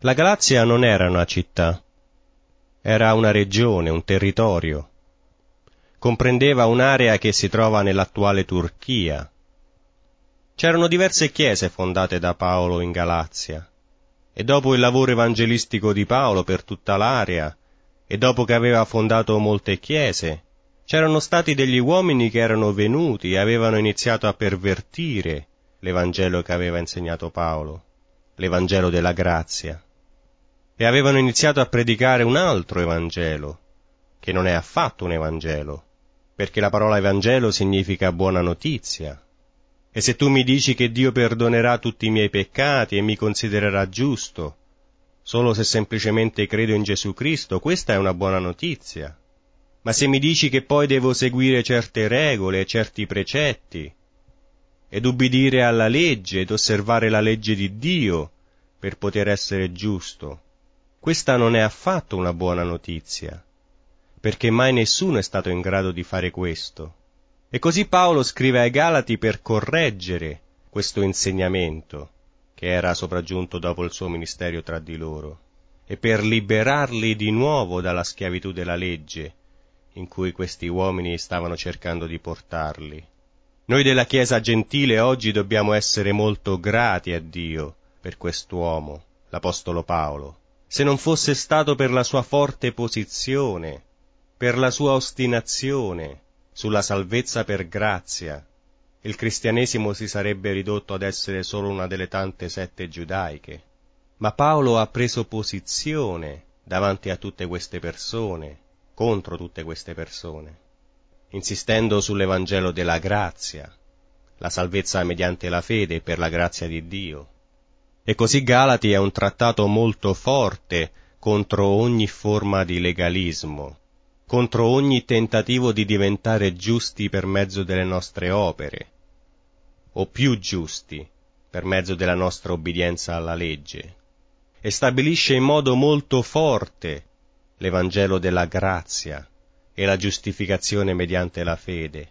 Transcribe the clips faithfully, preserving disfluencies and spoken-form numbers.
La Galazia non era una città, era una regione, un territorio. Comprendeva un'area che si trova nell'attuale Turchia. C'erano diverse chiese fondate da Paolo in Galazia, e dopo il lavoro evangelistico di Paolo per tutta l'area, e dopo che aveva fondato molte chiese, c'erano stati degli uomini che erano venuti e avevano iniziato a pervertire l'Evangelo che aveva insegnato Paolo, l'Evangelo della grazia, e avevano iniziato a predicare un altro Evangelo, che non è affatto un Evangelo, perché la parola Evangelo significa buona notizia. E se tu mi dici che Dio perdonerà tutti i miei peccati e mi considererà giusto, solo se semplicemente credo in Gesù Cristo, questa è una buona notizia. Ma se mi dici che poi devo seguire certe regole e certi precetti, ed ubbidire alla legge ed osservare la legge di Dio per poter essere giusto, questa non è affatto una buona notizia, perché mai nessuno è stato in grado di fare questo. E così Paolo scrive ai Galati per correggere questo insegnamento che era sopraggiunto dopo il suo ministero tra di loro, e per liberarli di nuovo dalla schiavitù della legge in cui questi uomini stavano cercando di portarli. Noi della Chiesa gentile oggi dobbiamo essere molto grati a Dio per quest'uomo, l'Apostolo Paolo. Se non fosse stato per la sua forte posizione, per la sua ostinazione sulla salvezza per grazia, il cristianesimo si sarebbe ridotto ad essere solo una delle tante sette giudaiche. Ma Paolo ha preso posizione davanti a tutte queste persone, contro tutte queste persone, insistendo sull'Evangelo della grazia, la salvezza mediante la fede per la grazia di Dio. E così Galati è un trattato molto forte contro ogni forma di legalismo, contro ogni tentativo di diventare giusti per mezzo delle nostre opere, o più giusti per mezzo della nostra obbedienza alla legge, e stabilisce in modo molto forte l'Evangelo della grazia e la giustificazione mediante la fede.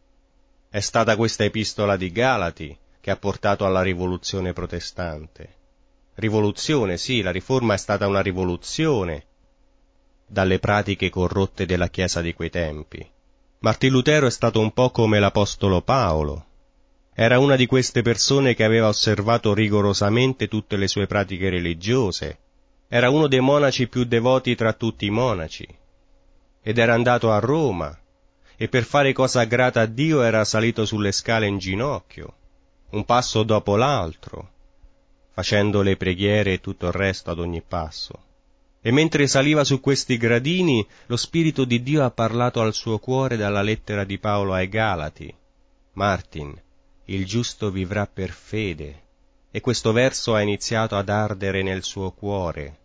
È stata questa epistola di Galati che ha portato alla rivoluzione protestante. Rivoluzione, sì, la riforma è stata una rivoluzione dalle pratiche corrotte della Chiesa di quei tempi. Martin Lutero è stato un po' come l'Apostolo Paolo. Era una di queste persone che aveva osservato rigorosamente tutte le sue pratiche religiose. Era uno dei monaci più devoti tra tutti i monaci. Ed era andato a Roma, e per fare cosa grata a Dio era salito sulle scale in ginocchio, un passo dopo l'altro, facendo le preghiere e tutto il resto ad ogni passo. E mentre saliva su questi gradini, lo Spirito di Dio ha parlato al suo cuore dalla lettera di Paolo ai Galati. Martin, il giusto vivrà per fede. E questo verso ha iniziato ad ardere nel suo cuore.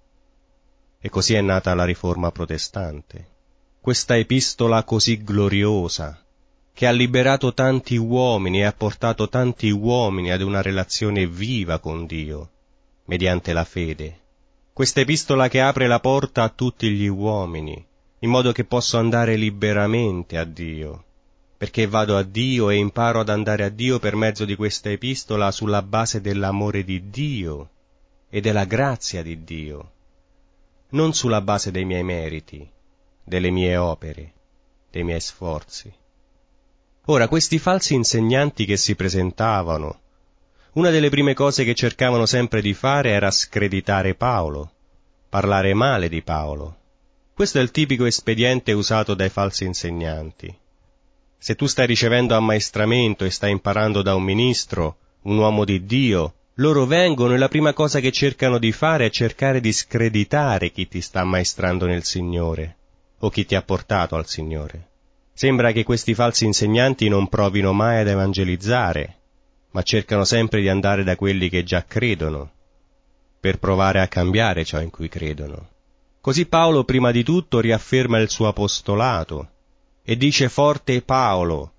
E così è nata la Riforma protestante. Questa epistola così gloriosa, che ha liberato tanti uomini e ha portato tanti uomini ad una relazione viva con Dio, mediante la fede. Questa epistola che apre la porta a tutti gli uomini, in modo che posso andare liberamente a Dio, perché vado a Dio e imparo ad andare a Dio per mezzo di questa epistola sulla base dell'amore di Dio e della grazia di Dio, non sulla base dei miei meriti, delle mie opere, dei miei sforzi. Ora, questi falsi insegnanti che si presentavano, una delle prime cose che cercavano sempre di fare era screditare Paolo, parlare male di Paolo. Questo è il tipico espediente usato dai falsi insegnanti. Se tu stai ricevendo ammaestramento e stai imparando da un ministro, un uomo di Dio, loro vengono e la prima cosa che cercano di fare è cercare di screditare chi ti sta ammaestrando nel Signore, o chi ti ha portato al Signore. Sembra che questi falsi insegnanti non provino mai ad evangelizzare, ma cercano sempre di andare da quelli che già credono, per provare a cambiare ciò in cui credono. Così Paolo prima di tutto riafferma il suo apostolato e dice forte Paolo,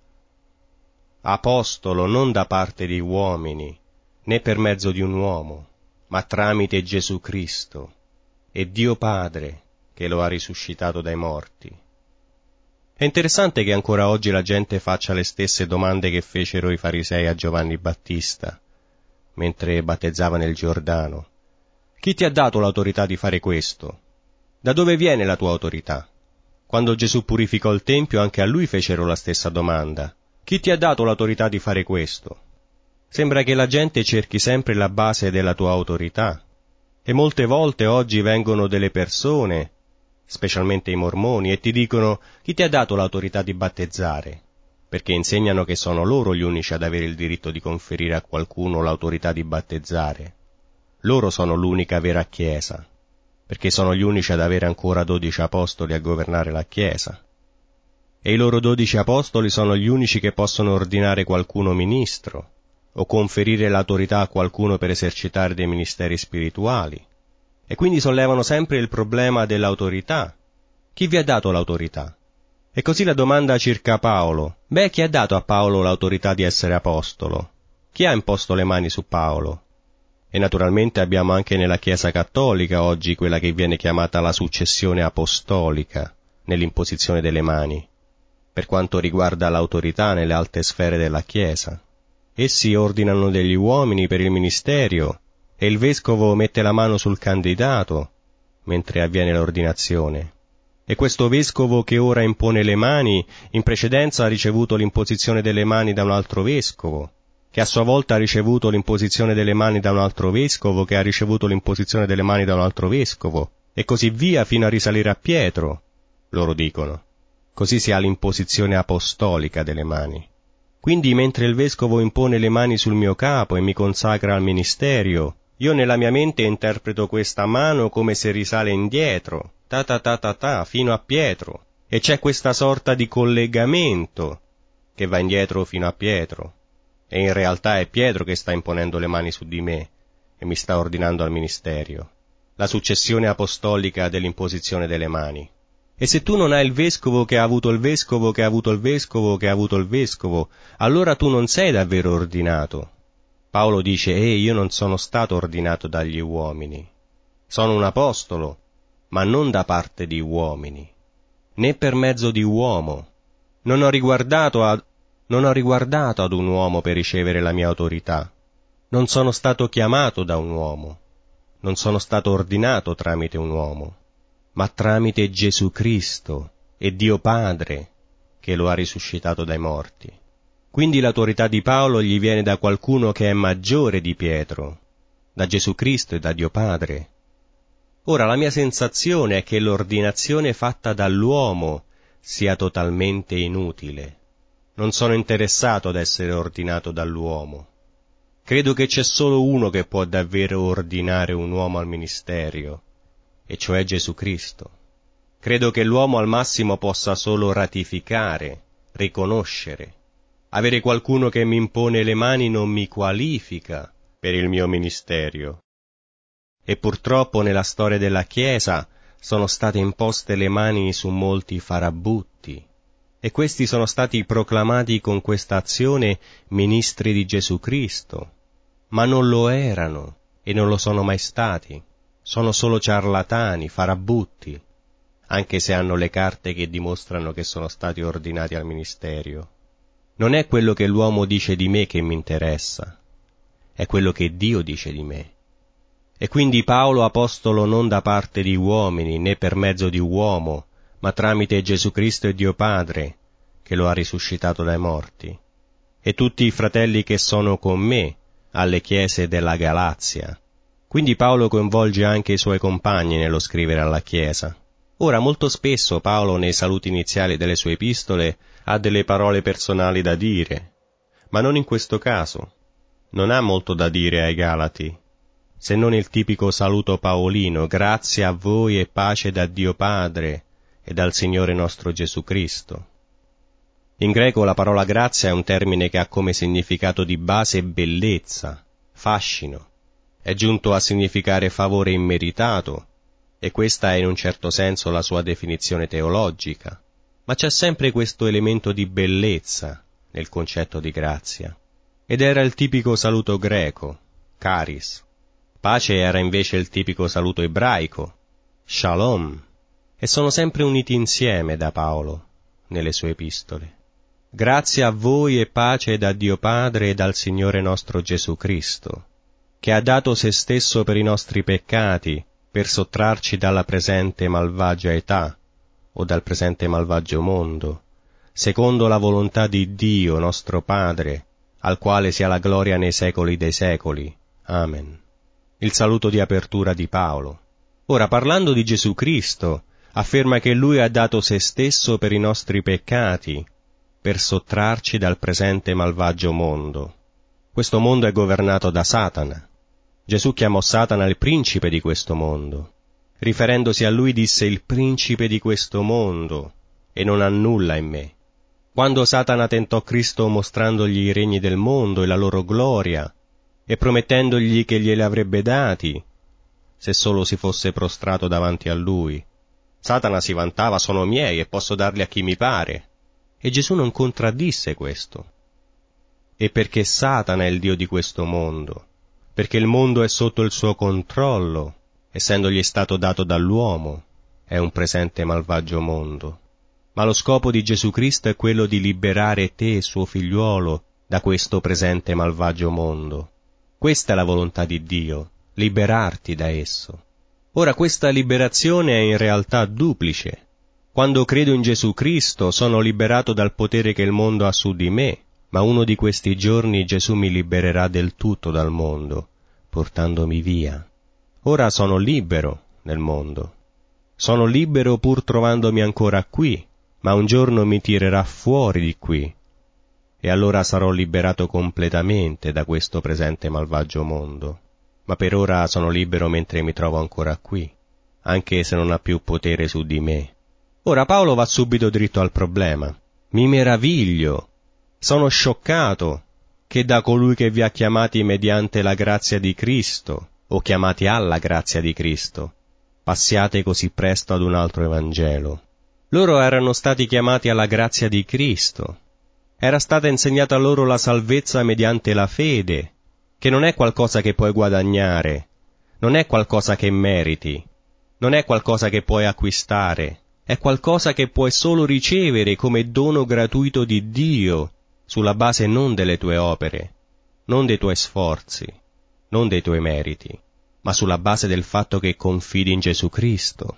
apostolo non da parte di uomini, né per mezzo di un uomo, ma tramite Gesù Cristo e Dio Padre che lo ha risuscitato dai morti. È interessante che ancora oggi la gente faccia le stesse domande che fecero i farisei a Giovanni Battista, mentre battezzava nel Giordano. Chi ti ha dato l'autorità di fare questo? Da dove viene la tua autorità? Quando Gesù purificò il Tempio, anche a lui fecero la stessa domanda. Chi ti ha dato l'autorità di fare questo? Sembra che la gente cerchi sempre la base della tua autorità. E molte volte oggi vengono delle persone, specialmente i mormoni, e ti dicono: chi ti ha dato l'autorità di battezzare? Perché insegnano che sono loro gli unici ad avere il diritto di conferire a qualcuno l'autorità di battezzare. Loro sono l'unica vera Chiesa, perché sono gli unici ad avere ancora dodici apostoli a governare la Chiesa. E i loro dodici apostoli sono gli unici che possono ordinare qualcuno ministro, o conferire l'autorità a qualcuno per esercitare dei ministeri spirituali. E quindi sollevano sempre il problema dell'autorità. Chi vi ha dato l'autorità? E così la domanda circa Paolo. Beh, chi ha dato a Paolo l'autorità di essere apostolo? Chi ha imposto le mani su Paolo? E naturalmente abbiamo anche nella Chiesa cattolica oggi quella che viene chiamata la successione apostolica nell'imposizione delle mani, per quanto riguarda l'autorità nelle alte sfere della Chiesa. Essi ordinano degli uomini per il ministerio e il vescovo mette la mano sul candidato mentre avviene l'ordinazione. E questo vescovo che ora impone le mani, in precedenza ha ricevuto l'imposizione delle mani da un altro vescovo, che a sua volta ha ricevuto l'imposizione delle mani da un altro vescovo, che ha ricevuto l'imposizione delle mani da un altro vescovo, e così via fino a risalire a Pietro, loro dicono. Così si ha l'imposizione apostolica delle mani. Quindi mentre il vescovo impone le mani sul mio capo e mi consacra al ministerio, io nella mia mente interpreto questa mano come se risale indietro, ta ta ta ta ta, fino a Pietro, e c'è questa sorta di collegamento che va indietro fino a Pietro, e in realtà è Pietro che sta imponendo le mani su di me e mi sta ordinando al ministerio, la successione apostolica dell'imposizione delle mani. E se tu non hai il vescovo che ha avuto il vescovo che ha avuto il vescovo che ha avuto il vescovo, allora tu non sei davvero ordinato. Paolo dice: «Ehi, io non sono stato ordinato dagli uomini. Sono un apostolo, ma non da parte di uomini, né per mezzo di uomo. Non ho riguardato ad, non ho riguardato ad un uomo per ricevere la mia autorità. Non sono stato chiamato da un uomo. Non sono stato ordinato tramite un uomo, ma tramite Gesù Cristo e Dio Padre, che lo ha risuscitato dai morti». Quindi l'autorità di Paolo gli viene da qualcuno che è maggiore di Pietro, da Gesù Cristo e da Dio Padre. Ora la mia sensazione è che l'ordinazione fatta dall'uomo sia totalmente inutile. Non sono interessato ad essere ordinato dall'uomo. Credo che c'è solo uno che può davvero ordinare un uomo al ministerio, e cioè Gesù Cristo. Credo che l'uomo al massimo possa solo ratificare, riconoscere. Avere qualcuno che mi impone le mani non mi qualifica per il mio ministerio. E purtroppo nella storia della Chiesa sono state imposte le mani su molti farabutti, e questi sono stati proclamati con questa azione ministri di Gesù Cristo, ma non lo erano e non lo sono mai stati. Sono solo ciarlatani, farabutti, anche se hanno le carte che dimostrano che sono stati ordinati al ministerio. Non è quello che l'uomo dice di me che mi interessa, è quello che Dio dice di me. E quindi Paolo, apostolo non da parte di uomini, né per mezzo di uomo, ma tramite Gesù Cristo e Dio Padre, che lo ha risuscitato dai morti. E tutti i fratelli che sono con me, alle chiese della Galazia. Quindi Paolo coinvolge anche i suoi compagni nello scrivere alla Chiesa. Ora, molto spesso Paolo nei saluti iniziali delle sue epistole ha delle parole personali da dire, ma non in questo caso. Non ha molto da dire ai Galati, se non il tipico saluto paolino: grazie a voi e pace da Dio Padre e dal Signore nostro Gesù Cristo. In greco la parola grazia è un termine che ha come significato di base bellezza, fascino. È giunto a significare favore immeritato, e questa è in un certo senso la sua definizione teologica. Ma c'è sempre questo elemento di bellezza nel concetto di grazia. Ed era il tipico saluto greco, charis. Pace era invece il tipico saluto ebraico, shalom. E sono sempre uniti insieme da Paolo nelle sue epistole. Grazie a voi e pace da Dio Padre e dal Signore nostro Gesù Cristo. che ha dato se stesso per i nostri peccati, per sottrarci dalla presente malvagia età, o dal presente malvagio mondo, secondo la volontà di Dio nostro Padre, al quale sia la gloria nei secoli dei secoli. Amen. Il saluto di apertura di Paolo. Ora, parlando di Gesù Cristo, afferma che Lui ha dato se stesso per i nostri peccati, per sottrarci dal presente malvagio mondo. Questo mondo è governato da Satana. Gesù chiamò Satana il principe di questo mondo. Riferendosi a lui disse il principe di questo mondo, e non ha nulla in me. Quando Satana tentò Cristo mostrandogli i regni del mondo e la loro gloria, e promettendogli che glieli avrebbe dati, se solo si fosse prostrato davanti a lui, Satana si vantava: sono miei e posso darli a chi mi pare. E Gesù non contraddisse questo. E perché Satana è il dio di questo mondo, perché il mondo è sotto il suo controllo, essendogli stato dato dall'uomo, è un presente malvagio mondo. Ma lo scopo di Gesù Cristo è quello di liberare te, suo figliuolo, da questo presente malvagio mondo. Questa è la volontà di Dio, liberarti da esso. Ora, questa liberazione è in realtà duplice. Quando credo in Gesù Cristo sono liberato dal potere che il mondo ha su di me, ma uno di questi giorni Gesù mi libererà del tutto dal mondo, portandomi via. Ora sono libero nel mondo. Sono libero pur trovandomi ancora qui, ma un giorno mi tirerà fuori di qui, e allora sarò liberato completamente da questo presente malvagio mondo. Ma per ora sono libero mentre mi trovo ancora qui, anche se non ha più potere su di me. Ora Paolo va subito dritto al problema. Mi meraviglio, sono scioccato, che da colui che vi ha chiamati mediante la grazia di Cristo, o chiamati alla grazia di Cristo, passiate così presto ad un altro Evangelo. Loro erano stati chiamati alla grazia di Cristo. Era stata insegnata loro la salvezza mediante la fede, che non è qualcosa che puoi guadagnare, non è qualcosa che meriti, non è qualcosa che puoi acquistare, è qualcosa che puoi solo ricevere come dono gratuito di Dio, sulla base non delle tue opere, non dei tuoi sforzi, non dei tuoi meriti, ma sulla base del fatto che confidi in Gesù Cristo,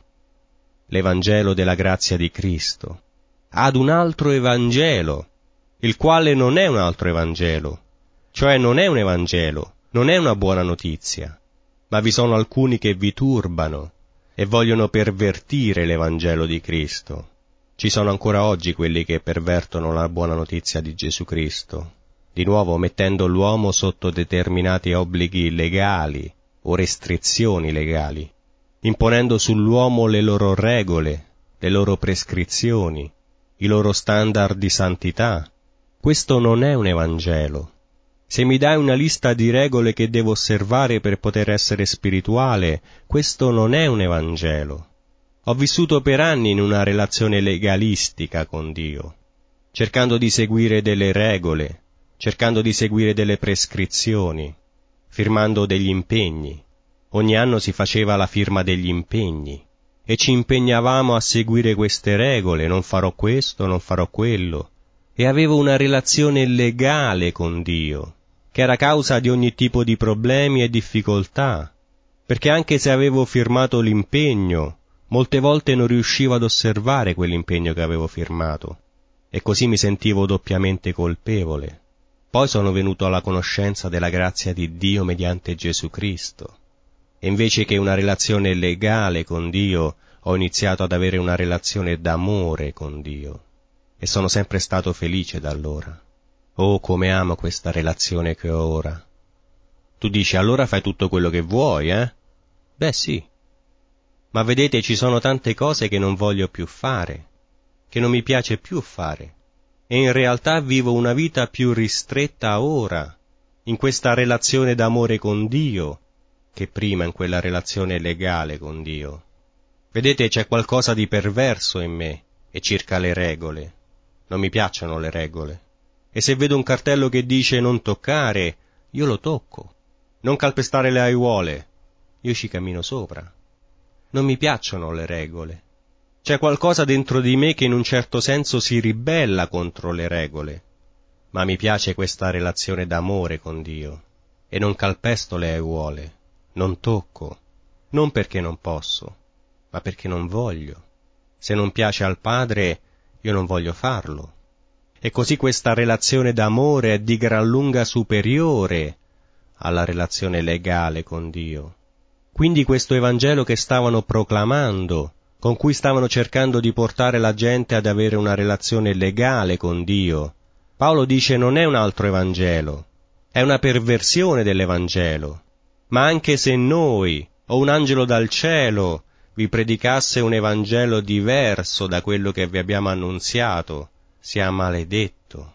l'Evangelo della grazia di Cristo, ad un altro Evangelo, il quale non è un altro Evangelo, cioè non è un Evangelo, non è una buona notizia, ma vi sono alcuni che vi turbano e vogliono pervertire l'Evangelo di Cristo. Ci sono ancora oggi quelli che pervertono la buona notizia di Gesù Cristo, di nuovo mettendo l'uomo sotto determinati obblighi legali o restrizioni legali, imponendo sull'uomo le loro regole, le loro prescrizioni, i loro standard di santità. Questo non è un Evangelo. Se mi dai una lista di regole che devo osservare per poter essere spirituale, questo non è un Evangelo. Ho vissuto per anni in una relazione legalistica con Dio, cercando di seguire delle regole, cercando di seguire delle prescrizioni, firmando degli impegni. Ogni anno si faceva la firma degli impegni e ci impegnavamo a seguire queste regole, non farò questo, non farò quello, e avevo una relazione legale con Dio, che era causa di ogni tipo di problemi e difficoltà, perché anche se avevo firmato l'impegno, molte volte non riuscivo ad osservare quell'impegno che avevo firmato, e così mi sentivo doppiamente colpevole. Poi sono venuto alla conoscenza della grazia di Dio mediante Gesù Cristo, e invece che una relazione legale con Dio, ho iniziato ad avere una relazione d'amore con Dio, e sono sempre stato felice da allora. Oh, come amo questa relazione che ho ora. Tu dici, allora fai tutto quello che vuoi, eh? Beh, sì. Ma vedete, ci sono tante cose che non voglio più fare, che non mi piace più fare, e in realtà vivo una vita più ristretta ora, in questa relazione d'amore con Dio, che prima in quella relazione legale con Dio. Vedete, c'è qualcosa di perverso in me, e circa le regole. Non mi piacciono le regole. E se vedo un cartello che dice non toccare, io lo tocco. Non calpestare le aiuole, io ci cammino sopra. Non mi piacciono le regole. C'è qualcosa dentro di me che in un certo senso si ribella contro le regole, ma mi piace questa relazione d'amore con Dio. e non calpesto le aiuole, non tocco, non perché non posso, ma perché non voglio. Se non piace al Padre, io non voglio farlo. E così questa relazione d'amore è di gran lunga superiore alla relazione legale con Dio. Quindi questo Evangelo che stavano proclamando, con cui stavano cercando di portare la gente ad avere una relazione legale con Dio, Paolo dice non è un altro Evangelo, è una perversione dell'Evangelo. Ma anche se noi, o un angelo dal cielo, vi predicasse un Evangelo diverso da quello che vi abbiamo annunziato, sia maledetto.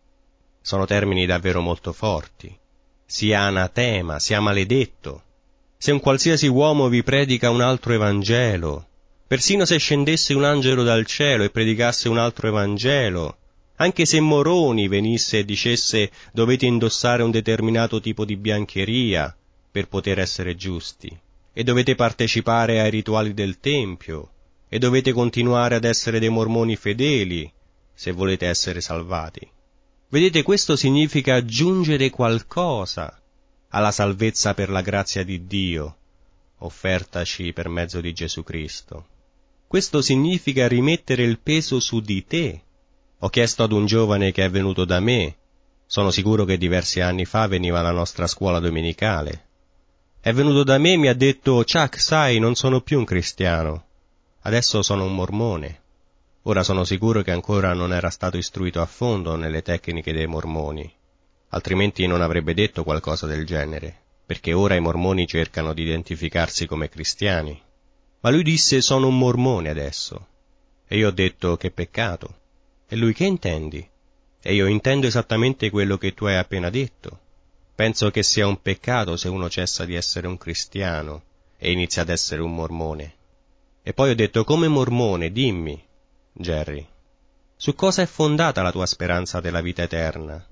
Sono termini davvero molto forti. Sia anatema, sia maledetto. Se un qualsiasi uomo vi predica un altro Evangelo, persino se scendesse un angelo dal cielo e predicasse un altro Evangelo, anche se Moroni venisse e dicesse dovete indossare un determinato tipo di biancheria per poter essere giusti, e dovete partecipare ai rituali del Tempio, e dovete continuare ad essere dei mormoni fedeli, se volete essere salvati. Vedete, questo significa aggiungere qualcosa alla salvezza per la grazia di Dio, offertaci per mezzo di Gesù Cristo. Questo significa rimettere il peso su di te. Ho chiesto ad un giovane che è venuto da me, sono sicuro che diversi anni fa veniva alla nostra scuola domenicale. È venuto da me e mi ha detto, Chuck, sai, non sono più un cristiano, adesso sono un mormone. Ora sono sicuro che ancora non era stato istruito a fondo nelle tecniche dei mormoni, altrimenti non avrebbe detto qualcosa del genere, perché ora i mormoni cercano di identificarsi come cristiani. Ma lui disse, sono un mormone adesso. E io ho detto, che peccato. E lui, che intendi? E io intendo esattamente quello che tu hai appena detto. Penso che sia un peccato se uno cessa di essere un cristiano e inizia ad essere un mormone. E poi ho detto, come mormone, dimmi, Jerry, su cosa è fondata la tua speranza della vita eterna?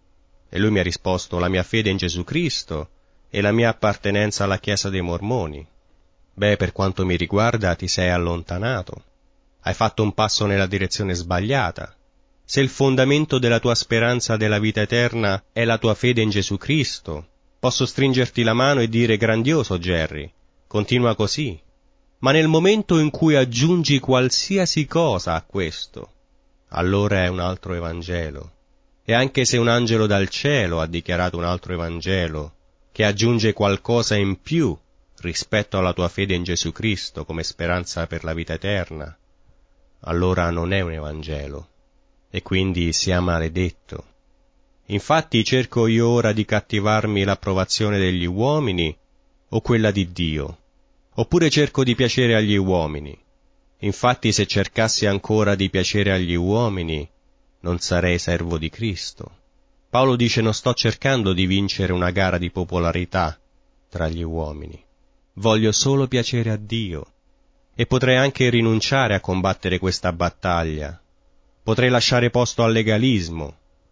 E lui mi ha risposto, la mia fede in Gesù Cristo e la mia appartenenza alla Chiesa dei Mormoni. Beh, per quanto mi riguarda, ti sei allontanato. Hai fatto un passo nella direzione sbagliata. Se il fondamento della tua speranza della vita eterna è la tua fede in Gesù Cristo, posso stringerti la mano e dire, grandioso Jerry, continua così. Ma nel momento in cui aggiungi qualsiasi cosa a questo, allora è un altro Evangelo. E anche se un angelo dal cielo ha dichiarato un altro Evangelo, che aggiunge qualcosa in più rispetto alla tua fede in Gesù Cristo come speranza per la vita eterna, allora non è un Evangelo, e quindi sia maledetto. Infatti cerco io ora di cattivarmi l'approvazione degli uomini o quella di Dio, oppure cerco di piacere agli uomini. Infatti se cercassi ancora di piacere agli uomini, non sarei servo di Cristo. Paolo dice non sto cercando di vincere una gara di popolarità tra gli uomini. Voglio solo piacere a Dio. E potrei anche rinunciare a combattere questa battaglia. Potrei lasciare posto al legalismo.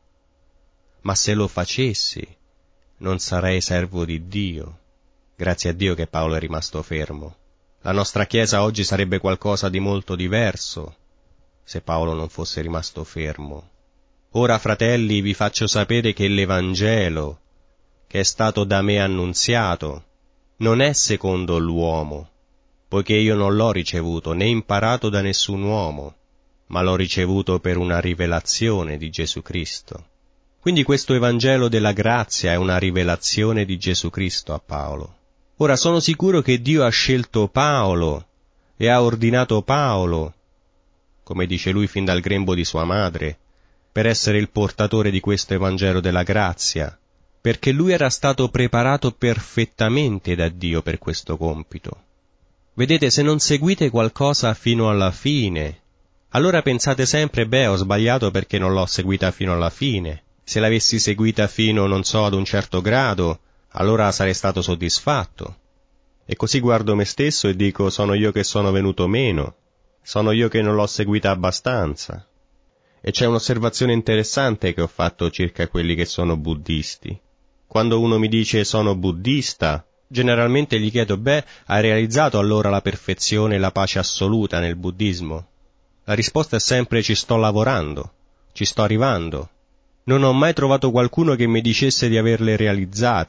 Ma se lo facessi, non sarei servo di Dio. Grazie a Dio che Paolo è rimasto fermo. La nostra Chiesa oggi sarebbe qualcosa di molto diverso se Paolo non fosse rimasto fermo. Ora, fratelli, vi faccio sapere che l'Evangelo, che è stato da me annunziato, non è secondo l'uomo, poiché io non l'ho ricevuto né imparato da nessun uomo, ma l'ho ricevuto per una rivelazione di Gesù Cristo. Quindi questo Evangelo della grazia è una rivelazione di Gesù Cristo a Paolo. Ora sono sicuro che Dio ha scelto Paolo e ha ordinato Paolo, come dice lui fin dal grembo di sua madre, per essere il portatore di questo Evangelo della grazia, perché lui era stato preparato perfettamente da Dio per questo compito. Vedete, se non seguite qualcosa fino alla fine, allora pensate sempre, beh, ho sbagliato perché non l'ho seguita fino alla fine. Se l'avessi seguita fino, non so, ad un certo grado, allora sarei stato soddisfatto. E così guardo me stesso e dico, sono io che sono venuto meno, sono io che non l'ho seguita abbastanza. E c'è un'osservazione interessante che ho fatto circa quelli che sono buddisti. Quando uno mi dice sono buddista, generalmente gli chiedo, beh, hai realizzato allora la perfezione e la pace assoluta nel buddismo? La risposta è sempre ci sto lavorando, ci sto arrivando. Non ho mai trovato qualcuno che mi dicesse di averle realizzate.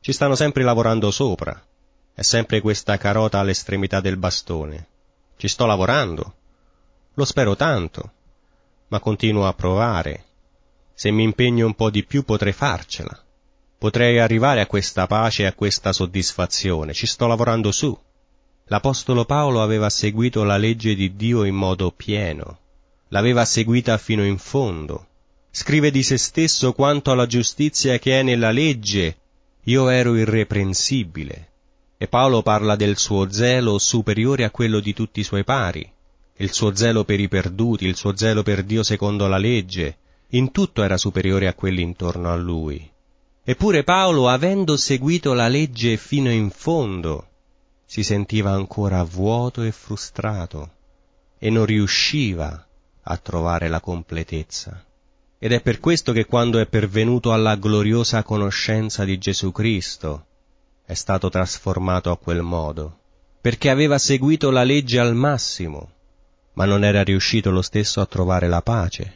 ci stanno sempre lavorando sopra. È sempre questa carota all'estremità del bastone. Ci sto lavorando. Lo spero tanto, ma continuo a provare. Se mi impegno un po' di più potrei farcela. Potrei arrivare a questa pace e a questa soddisfazione. Ci sto lavorando su. L'Apostolo Paolo aveva seguito la legge di Dio in modo pieno. L'aveva seguita fino in fondo. Scrive di se stesso: quanto alla giustizia che è nella legge, io ero irreprensibile. E Paolo parla del suo zelo superiore a quello di tutti i suoi pari, il suo zelo per i perduti, il suo zelo per Dio secondo la legge, in tutto era superiore a quelli intorno a lui. Eppure Paolo, avendo seguito la legge fino in fondo, si sentiva ancora vuoto e frustrato e non riusciva a trovare la completezza. Ed è per questo che quando è pervenuto alla gloriosa conoscenza di Gesù Cristo, è stato trasformato a quel modo, perché aveva seguito la legge al massimo, ma non era riuscito lo stesso a trovare la pace.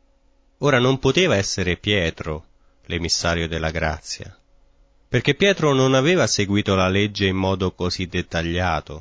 Ora non poteva essere Pietro l'emissario della grazia, perché Pietro non aveva seguito la legge in modo così dettagliato,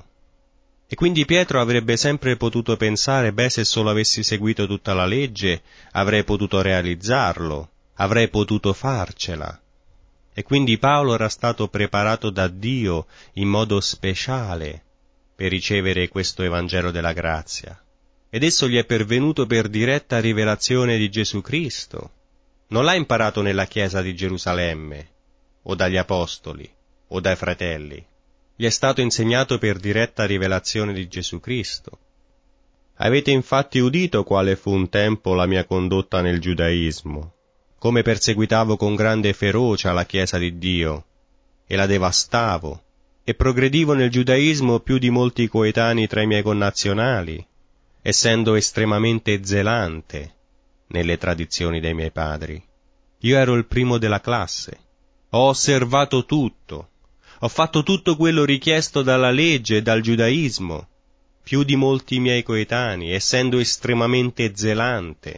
e quindi Pietro avrebbe sempre potuto pensare: beh, se solo avessi seguito tutta la legge avrei potuto realizzarlo, avrei potuto farcela. E quindi Paolo era stato preparato da Dio in modo speciale per ricevere questo Evangelo della grazia. Ed esso gli è pervenuto per diretta rivelazione di Gesù Cristo. Non l'ha imparato nella chiesa di Gerusalemme, o dagli apostoli, o dai fratelli. Gli è stato insegnato per diretta rivelazione di Gesù Cristo. Avete infatti udito quale fu un tempo la mia condotta nel giudaismo, come perseguitavo con grande ferocia la chiesa di Dio, e la devastavo, e progredivo nel giudaismo più di molti coetanei tra i miei connazionali, essendo estremamente zelante nelle tradizioni dei miei padri. Io ero il primo della classe, ho osservato tutto, ho fatto tutto quello richiesto dalla legge e dal giudaismo, più di molti miei coetanei, essendo estremamente zelante.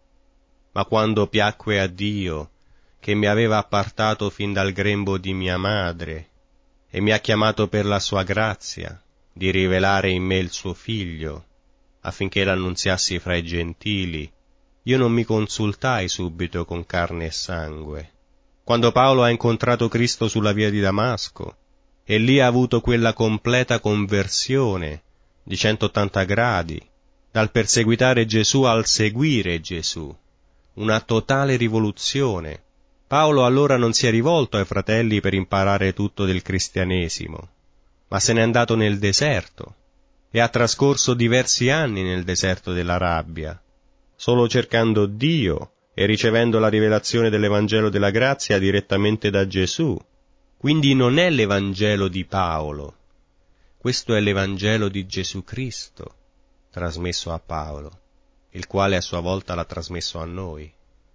Ma quando piacque a Dio, che mi aveva appartato fin dal grembo di mia madre, e mi ha chiamato per la sua grazia, di rivelare in me il suo Figlio, affinché l'annunziassi fra i gentili, io non mi consultai subito con carne e sangue. Quando Paolo ha incontrato Cristo sulla via di Damasco, e lì ha avuto quella completa conversione di centottanta gradi, dal perseguitare Gesù al seguire Gesù, una totale rivoluzione. Paolo allora non si è rivolto ai fratelli per imparare tutto del cristianesimo, ma se n'è andato nel deserto e ha trascorso diversi anni nel deserto dell'Arabia, solo cercando Dio e ricevendo la rivelazione dell'Evangelo della grazia direttamente da Gesù. Quindi non è l'Evangelo di Paolo, questo è l'Evangelo di Gesù Cristo, trasmesso a Paolo, il quale a sua volta l'ha trasmesso a noi.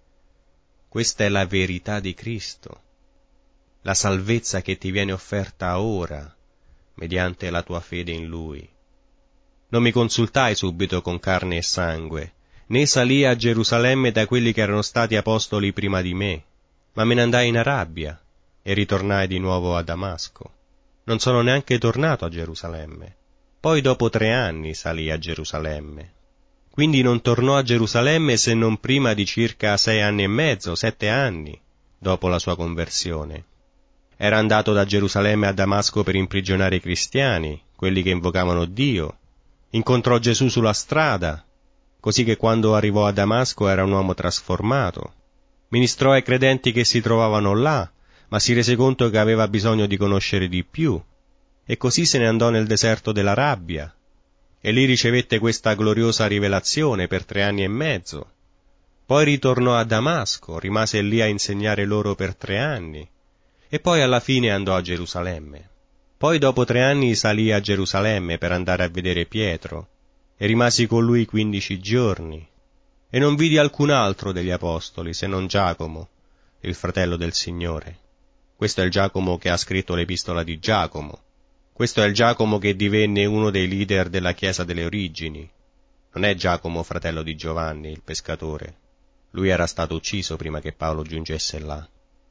Questa è la verità di Cristo, la salvezza che ti viene offerta ora, mediante la tua fede in Lui. Non mi consultai subito con carne e sangue, né salii a Gerusalemme da quelli che erano stati apostoli prima di me, ma me ne andai in Arabia e ritornai di nuovo a Damasco. Non sono neanche tornato a Gerusalemme. Poi dopo tre anni salii a Gerusalemme. Quindi non tornò a Gerusalemme se non prima di circa sei anni e mezzo, sette anni, dopo la sua conversione. Era andato da Gerusalemme a Damasco per imprigionare i cristiani, quelli che invocavano Dio. Incontrò Gesù sulla strada, così che quando arrivò a Damasco era un uomo trasformato. Ministrò ai credenti che si trovavano là, ma si rese conto che aveva bisogno di conoscere di più, e così se ne andò nel deserto dell'Arabia, e lì ricevette questa gloriosa rivelazione per tre anni e mezzo. Poi ritornò a Damasco, rimase lì a insegnare loro per tre anni, e poi alla fine andò a Gerusalemme. Poi dopo tre anni salì a Gerusalemme per andare a vedere Pietro, e rimasi con lui quindici giorni, e non vidi alcun altro degli apostoli se non Giacomo, il fratello del Signore. Questo è il Giacomo che ha scritto l'epistola di Giacomo. Questo è il Giacomo che divenne uno dei leader della Chiesa delle Origini. Non è Giacomo fratello di Giovanni, il pescatore. Lui era stato ucciso prima che Paolo giungesse là.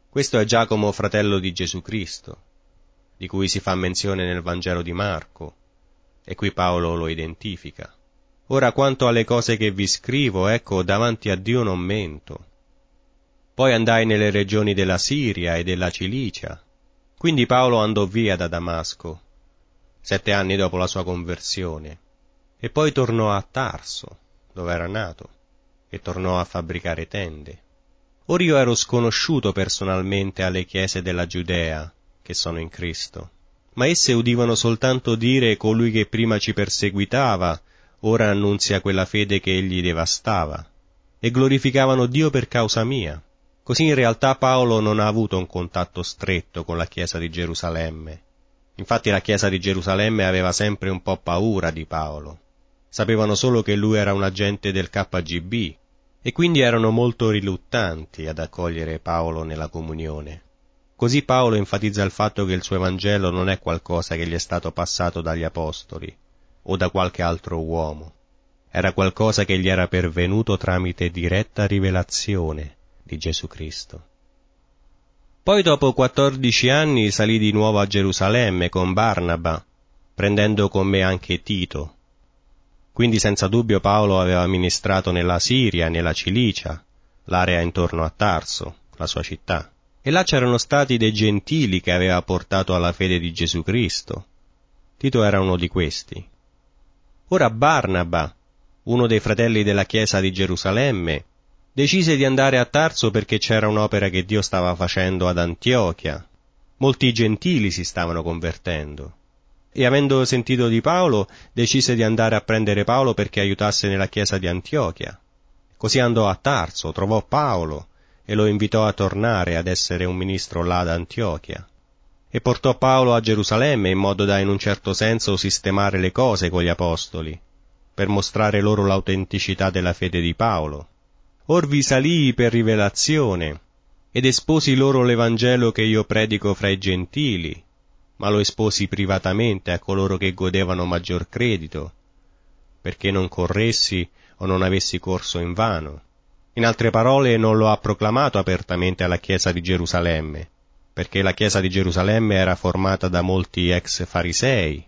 Questo è Giacomo, fratello di Gesù Cristo, di cui si fa menzione nel Vangelo di Marco, e qui Paolo lo identifica. Ora, quanto alle cose che vi scrivo, ecco, davanti a Dio non mento. Poi andai nelle regioni della Siria e della Cilicia. Quindi Paolo andò via da Damasco, sette anni dopo la sua conversione, e poi tornò a Tarso, dove era nato, e tornò a fabbricare tende. Ora io ero sconosciuto personalmente alle chiese della Giudea, che sono in Cristo, ma esse udivano soltanto dire: colui che prima ci perseguitava, ora annunzia quella fede che egli devastava, e glorificavano Dio per causa mia. Così in realtà Paolo non ha avuto un contatto stretto con la Chiesa di Gerusalemme. Infatti la Chiesa di Gerusalemme aveva sempre un po' paura di Paolo. Sapevano solo che lui era un agente del K G B, e quindi erano molto riluttanti ad accogliere Paolo nella comunione. Così Paolo enfatizza il fatto che il suo Evangelo non è qualcosa che gli è stato passato dagli apostoli o da qualche altro uomo. Era qualcosa che gli era pervenuto tramite diretta rivelazione di Gesù Cristo. Poi dopo quattordici anni salì di nuovo a Gerusalemme con Barnaba, prendendo con me anche Tito. Quindi senza dubbio Paolo aveva ministrato nella Siria e nella Cilicia, l'area intorno a Tarso, la sua città. E là c'erano stati dei gentili che aveva portato alla fede di Gesù Cristo. Tito era uno di questi. Ora Barnaba, uno dei fratelli della chiesa di Gerusalemme, decise di andare a Tarso perché c'era un'opera che Dio stava facendo ad Antiochia. Molti gentili si stavano convertendo. E avendo sentito di Paolo, decise di andare a prendere Paolo perché aiutasse nella chiesa di Antiochia. Così andò a Tarso, trovò Paolo e lo invitò a tornare ad essere un ministro là ad Antiochia. E portò Paolo a Gerusalemme in modo da in un certo senso sistemare le cose con gli apostoli, per mostrare loro l'autenticità della fede di Paolo. Or vi salii per rivelazione, ed esposi loro l'Evangelo che io predico fra i gentili, ma lo esposi privatamente a coloro che godevano maggior credito, perché non corressi o non avessi corso invano. In altre parole, non lo ha proclamato apertamente alla Chiesa di Gerusalemme, perché la Chiesa di Gerusalemme era formata da molti ex farisei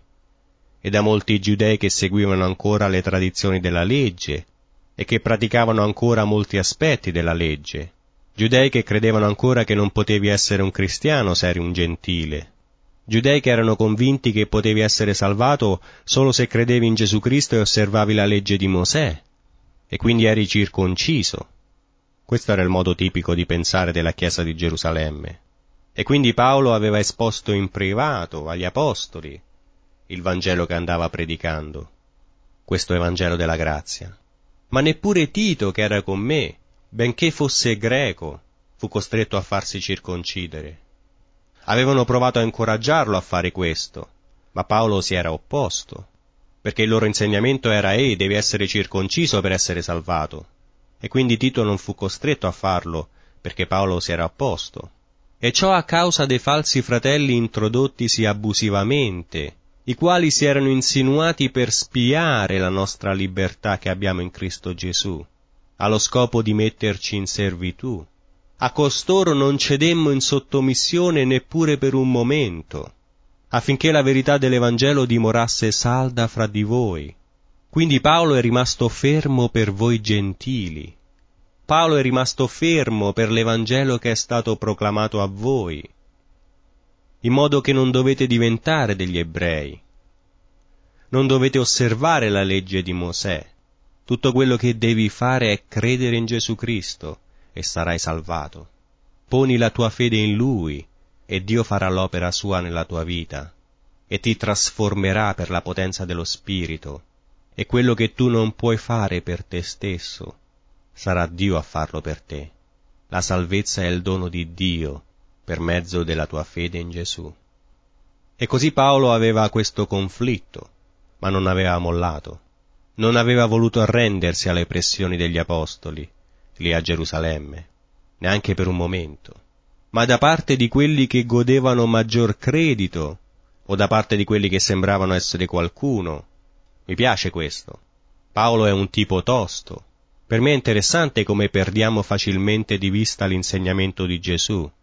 e da molti giudei che seguivano ancora le tradizioni della legge e che praticavano ancora molti aspetti della legge, giudei che credevano ancora che non potevi essere un cristiano se eri un gentile, giudei che erano convinti che potevi essere salvato solo se credevi in Gesù Cristo e osservavi la legge di Mosè, e quindi eri circonciso. Questo era il modo tipico di pensare della Chiesa di Gerusalemme. E quindi Paolo aveva esposto in privato agli apostoli il Vangelo che andava predicando, questo Evangelo della grazia. Ma neppure Tito, che era con me, benché fosse greco, fu costretto a farsi circoncidere. Avevano provato a incoraggiarlo a fare questo, ma Paolo si era opposto, perché il loro insegnamento era «Ehi, devi essere circonciso per essere salvato», e quindi Tito non fu costretto a farlo, perché Paolo si era opposto. E ciò a causa dei falsi fratelli introdottisi abusivamente, i quali si erano insinuati per spiare la nostra libertà che abbiamo in Cristo Gesù, allo scopo di metterci in servitù. A costoro non cedemmo in sottomissione neppure per un momento, affinché la verità dell'Evangelo dimorasse salda fra di voi. Quindi Paolo è rimasto fermo per voi gentili. Paolo è rimasto fermo per l'Evangelo che è stato proclamato a voi, in modo che non dovete diventare degli ebrei. Non dovete osservare la legge di Mosè. Tutto quello che devi fare è credere in Gesù Cristo e sarai salvato. Poni la tua fede in Lui e Dio farà l'opera sua nella tua vita e ti trasformerà per la potenza dello Spirito, e quello che tu non puoi fare per te stesso sarà Dio a farlo per te. La salvezza è il dono di Dio per mezzo della tua fede in Gesù. E così Paolo aveva questo conflitto, ma non aveva mollato. Non aveva voluto arrendersi alle pressioni degli apostoli, lì a Gerusalemme, neanche per un momento. Ma da parte di quelli che godevano maggior credito, o da parte di quelli che sembravano essere qualcuno, mi piace questo. Paolo è un tipo tosto. Per me è interessante come perdiamo facilmente di vista l'insegnamento di Gesù.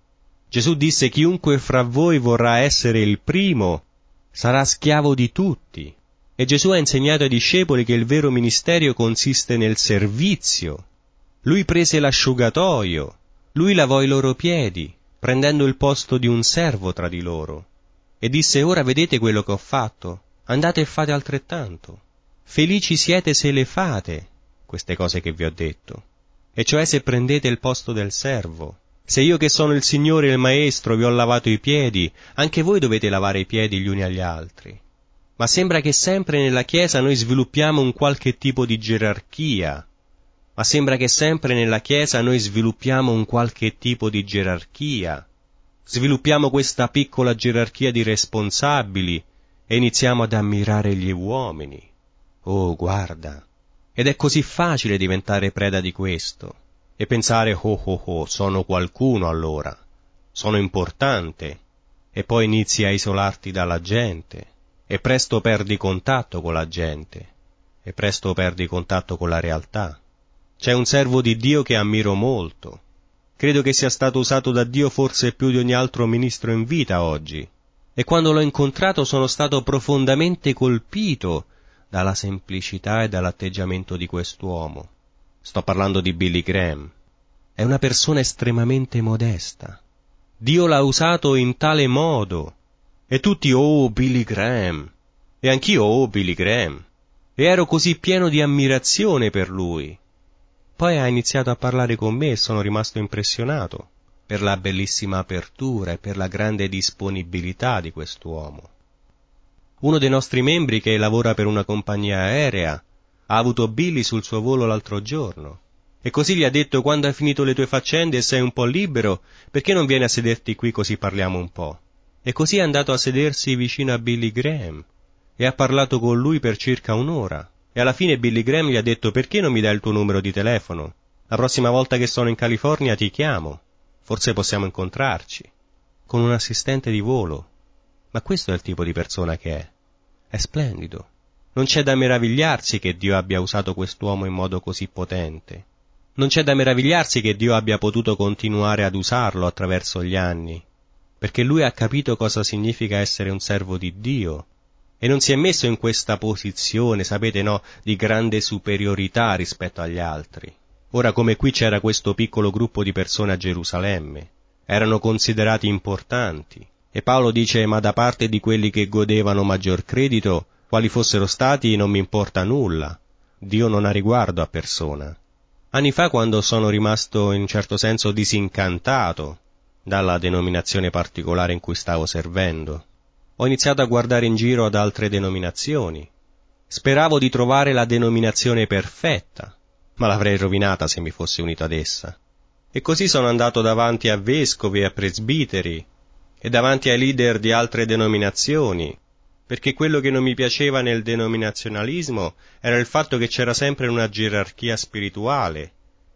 Gesù disse: chiunque fra voi vorrà essere il primo sarà schiavo di tutti. E Gesù ha insegnato ai discepoli che il vero ministero consiste nel servizio. Lui prese l'asciugatoio, lui lavò i loro piedi, prendendo il posto di un servo tra di loro. E disse: ora vedete quello che ho fatto, andate e fate altrettanto. Felici siete se le fate, queste cose che vi ho detto, e cioè se prendete il posto del servo. Se io che sono il Signore e il Maestro vi ho lavato i piedi, anche voi dovete lavare i piedi gli uni agli altri. Ma sembra che sempre nella Chiesa noi sviluppiamo un qualche tipo di gerarchia. Ma sembra che sempre nella Chiesa noi sviluppiamo un qualche tipo di gerarchia. Sviluppiamo questa piccola gerarchia di responsabili e iniziamo ad ammirare gli uomini. Oh, guarda! Ed è così facile diventare preda di questo e pensare: oh oh oh, sono qualcuno allora, sono importante, e poi inizi a isolarti dalla gente, e presto perdi contatto con la gente, e presto perdi contatto con la realtà. C'è un servo di Dio che ammiro molto. Credo che sia stato usato da Dio forse più di ogni altro ministro in vita oggi. E quando l'ho incontrato sono stato profondamente colpito dalla semplicità e dall'atteggiamento di quest'uomo. Sto parlando di Billy Graham. È una persona estremamente modesta. Dio l'ha usato in tale modo. E tutti: oh, Billy Graham. E anch'io: oh, Billy Graham. E ero così pieno di ammirazione per lui. Poi ha iniziato a parlare con me e sono rimasto impressionato per la bellissima apertura e per la grande disponibilità di quest'uomo. Uno dei nostri membri, che lavora per una compagnia aerea, ha avuto Billy sul suo volo l'altro giorno, e così gli ha detto: quando hai finito le tue faccende e sei un po' libero, perché non vieni a sederti qui così parliamo un po'? E così è andato a sedersi vicino a Billy Graham e ha parlato con lui per circa un'ora. E alla fine Billy Graham gli ha detto: perché non mi dai il tuo numero di telefono? La prossima volta che sono in California ti chiamo, forse possiamo incontrarci. Con un assistente di volo. Ma questo è il tipo di persona che è. È splendido. Non c'è da meravigliarsi che Dio abbia usato quest'uomo in modo così potente. Non c'è da meravigliarsi che Dio abbia potuto continuare ad usarlo attraverso gli anni, perché lui ha capito cosa significa essere un servo di Dio. E non si è messo in questa posizione, sapete, no, di grande superiorità rispetto agli altri. Ora, come qui c'era questo piccolo gruppo di persone a Gerusalemme, erano considerati importanti. E Paolo dice: ma da parte di quelli che godevano maggior credito, quali fossero stati, non mi importa nulla. Dio non ha riguardo a persona. Anni fa, quando sono rimasto in un certo senso disincantato dalla denominazione particolare in cui stavo servendo, ho iniziato a guardare in giro ad altre denominazioni. Speravo di trovare la denominazione perfetta, ma l'avrei rovinata se mi fossi unito ad essa. E così sono andato davanti a vescovi e a presbiteri e davanti ai leader di altre denominazioni, perché quello che non mi piaceva nel denominazionalismo era il fatto che c'era sempre una gerarchia spirituale,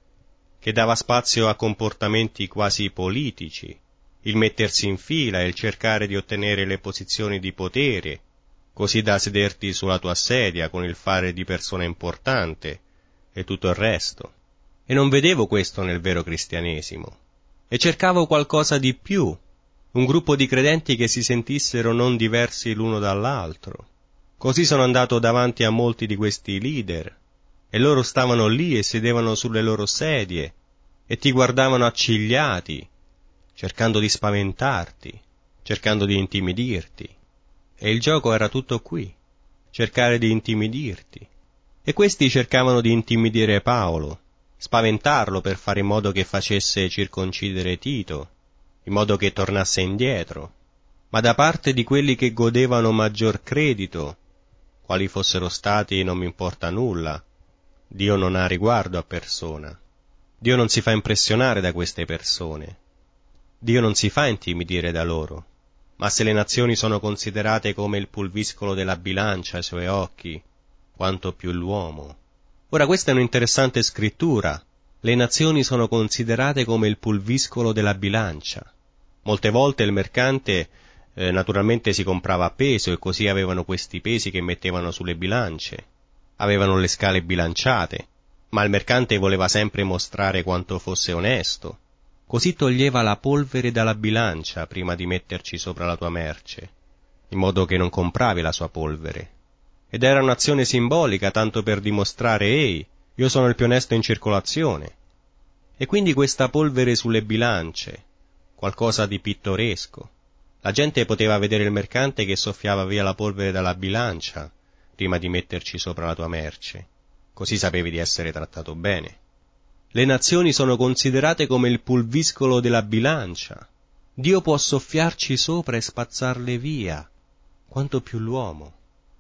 che dava spazio a comportamenti quasi politici, il mettersi in fila e il cercare di ottenere le posizioni di potere, così da sederti sulla tua sedia con il fare di persona importante e tutto il resto. E non vedevo questo nel vero cristianesimo. E cercavo qualcosa di più, un gruppo di credenti che si sentissero non diversi l'uno dall'altro. Così sono andato davanti a molti di questi leader, e loro stavano lì e sedevano sulle loro sedie, e ti guardavano accigliati, cercando di spaventarti, cercando di intimidirti. E il gioco era tutto qui, cercare di intimidirti. E questi cercavano di intimidire Paolo, spaventarlo per fare in modo che facesse circoncidere Tito, in modo che tornasse indietro. Ma da parte di quelli che godevano maggior credito, quali fossero stati non mi importa nulla, Dio non ha riguardo a persona. Dio non si fa impressionare da queste persone. Dio non si fa intimidire da loro. Ma se le nazioni sono considerate come il pulviscolo della bilancia ai suoi occhi, quanto più l'uomo. Ora, questa è un'interessante scrittura. Le nazioni sono considerate come il pulviscolo della bilancia. Molte volte il mercante eh, naturalmente si comprava a peso, e così avevano questi pesi che mettevano sulle bilance. Avevano le scale bilanciate, ma il mercante voleva sempre mostrare quanto fosse onesto, Così toglieva la polvere dalla bilancia prima di metterci sopra la tua merce, in modo che non compravi la sua polvere. Ed era un'azione simbolica, tanto per dimostrare, ehi, io sono il più onesto in circolazione. E quindi questa polvere sulle bilance, qualcosa di pittoresco. La gente poteva vedere il mercante che soffiava via la polvere dalla bilancia prima di metterci sopra la tua merce. Così sapevi di essere trattato bene. Le nazioni sono considerate come il pulviscolo della bilancia. Dio può soffiarci sopra e spazzarle via, quanto più l'uomo.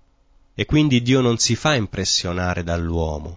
E quindi Dio non si fa impressionare dall'uomo.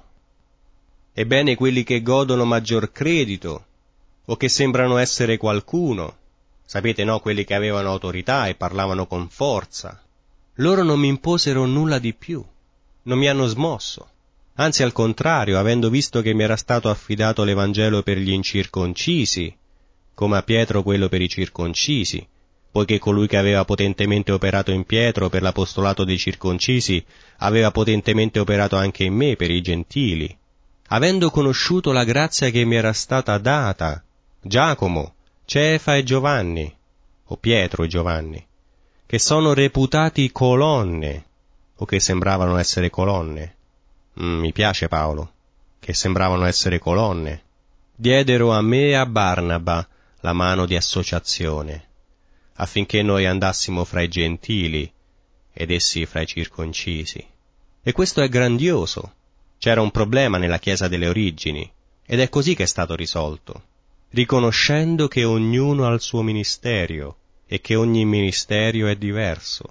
Ebbene, quelli che godono maggior credito, o che sembrano essere qualcuno, sapete no, quelli che avevano autorità e parlavano con forza, loro non mi imposero nulla di più, non mi hanno smosso. Anzi, al contrario, avendo visto che mi era stato affidato l'Evangelo per gli incirconcisi, come a Pietro quello per i circoncisi, poiché colui che aveva potentemente operato in Pietro per l'apostolato dei circoncisi aveva potentemente operato anche in me per i gentili, avendo conosciuto la grazia che mi era stata data, Giacomo, Cefa e Giovanni, o Pietro e Giovanni, che sono reputati colonne, o che sembravano essere colonne, Mm, mi piace Paolo, che sembravano essere colonne, diedero a me e a Barnaba la mano di associazione, affinché noi andassimo fra i gentili ed essi fra i circoncisi. E questo è grandioso. C'era un problema nella Chiesa delle origini, ed è così che è stato risolto, riconoscendo che ognuno ha il suo ministerio e che ogni ministerio è diverso.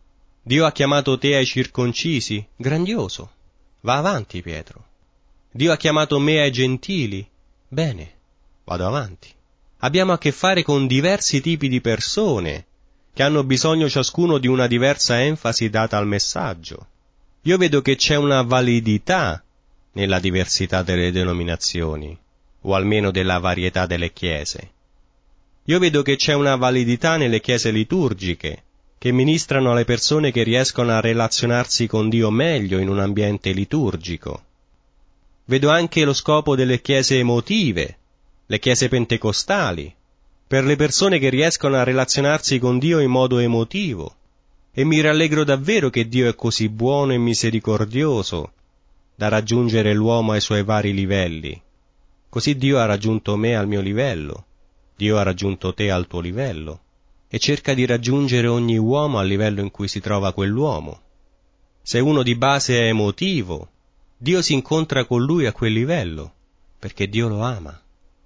Dio ha chiamato te ai circoncisi? Grandioso. Va avanti, Pietro. Dio ha chiamato me ai gentili? Bene, vado avanti. Abbiamo a che fare con diversi tipi di persone, che hanno bisogno ciascuno di una diversa enfasi data al messaggio. Io vedo che c'è una validità nella diversità delle denominazioni, o almeno della varietà delle chiese. Io vedo che c'è una validità nelle chiese liturgiche, che ministrano alle persone che riescono a relazionarsi con Dio meglio in un ambiente liturgico. Vedo anche lo scopo delle chiese emotive, le chiese pentecostali, per le persone che riescono a relazionarsi con Dio in modo emotivo, e mi rallegro davvero che Dio è così buono e misericordioso da raggiungere l'uomo ai suoi vari livelli. Così Dio ha raggiunto me al mio livello, Dio ha raggiunto te al tuo livello, e cerca di raggiungere ogni uomo al livello in cui si trova quell'uomo. Se uno di base è emotivo, Dio si incontra con lui a quel livello, perché Dio lo ama.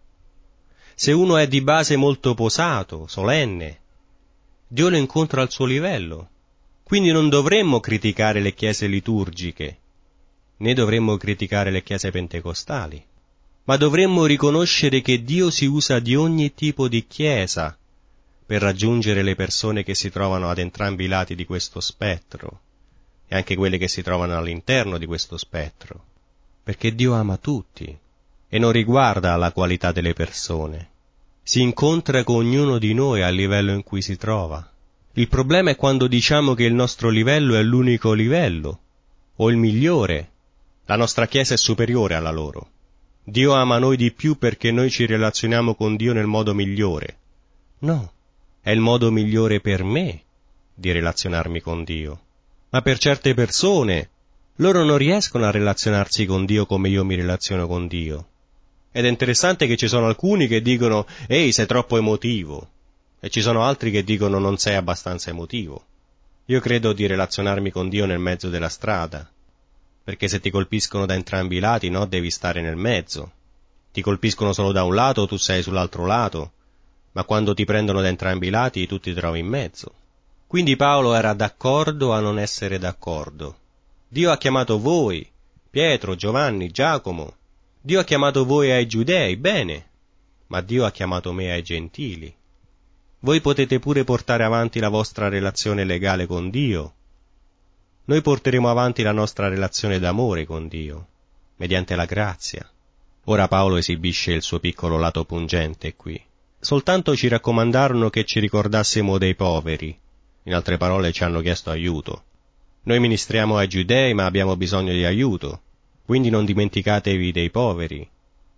Se uno è di base molto posato, solenne, Dio lo incontra al suo livello. Quindi non dovremmo criticare le chiese liturgiche, né dovremmo criticare le chiese pentecostali, ma dovremmo riconoscere che Dio si usa di ogni tipo di chiesa per raggiungere le persone che si trovano ad entrambi i lati di questo spettro, e anche quelle che si trovano all'interno di questo spettro, perché Dio ama tutti, e non riguarda la qualità delle persone. Si incontra con ognuno di noi al livello in cui si trova. Il problema è quando diciamo che il nostro livello è l'unico livello, o il migliore. La nostra Chiesa è superiore alla loro. Dio ama noi di più perché noi ci relazioniamo con Dio nel modo migliore. No. È il modo migliore per me di relazionarmi con Dio. Ma per certe persone, loro non riescono a relazionarsi con Dio come io mi relaziono con Dio. Ed è interessante che ci sono alcuni che dicono, ehi, sei troppo emotivo, e ci sono altri che dicono non sei abbastanza emotivo. Io credo di relazionarmi con Dio nel mezzo della strada, perché se ti colpiscono da entrambi i lati, no, devi stare nel mezzo. Ti colpiscono solo da un lato, tu sei sull'altro lato, ma quando ti prendono da entrambi i lati tu ti trovi in mezzo. Quindi Paolo era d'accordo a non essere d'accordo. Dio ha chiamato voi, Pietro, Giovanni, Giacomo. Dio ha chiamato voi ai giudei, bene, ma Dio ha chiamato me ai gentili. Voi potete pure portare avanti la vostra relazione legale con Dio. Noi porteremo avanti la nostra relazione d'amore con Dio, mediante la grazia. Ora Paolo esibisce il suo piccolo lato pungente qui. Soltanto ci raccomandarono che ci ricordassimo dei poveri, in altre parole ci hanno chiesto aiuto. Noi ministriamo ai giudei ma abbiamo bisogno di aiuto, quindi non dimenticatevi dei poveri.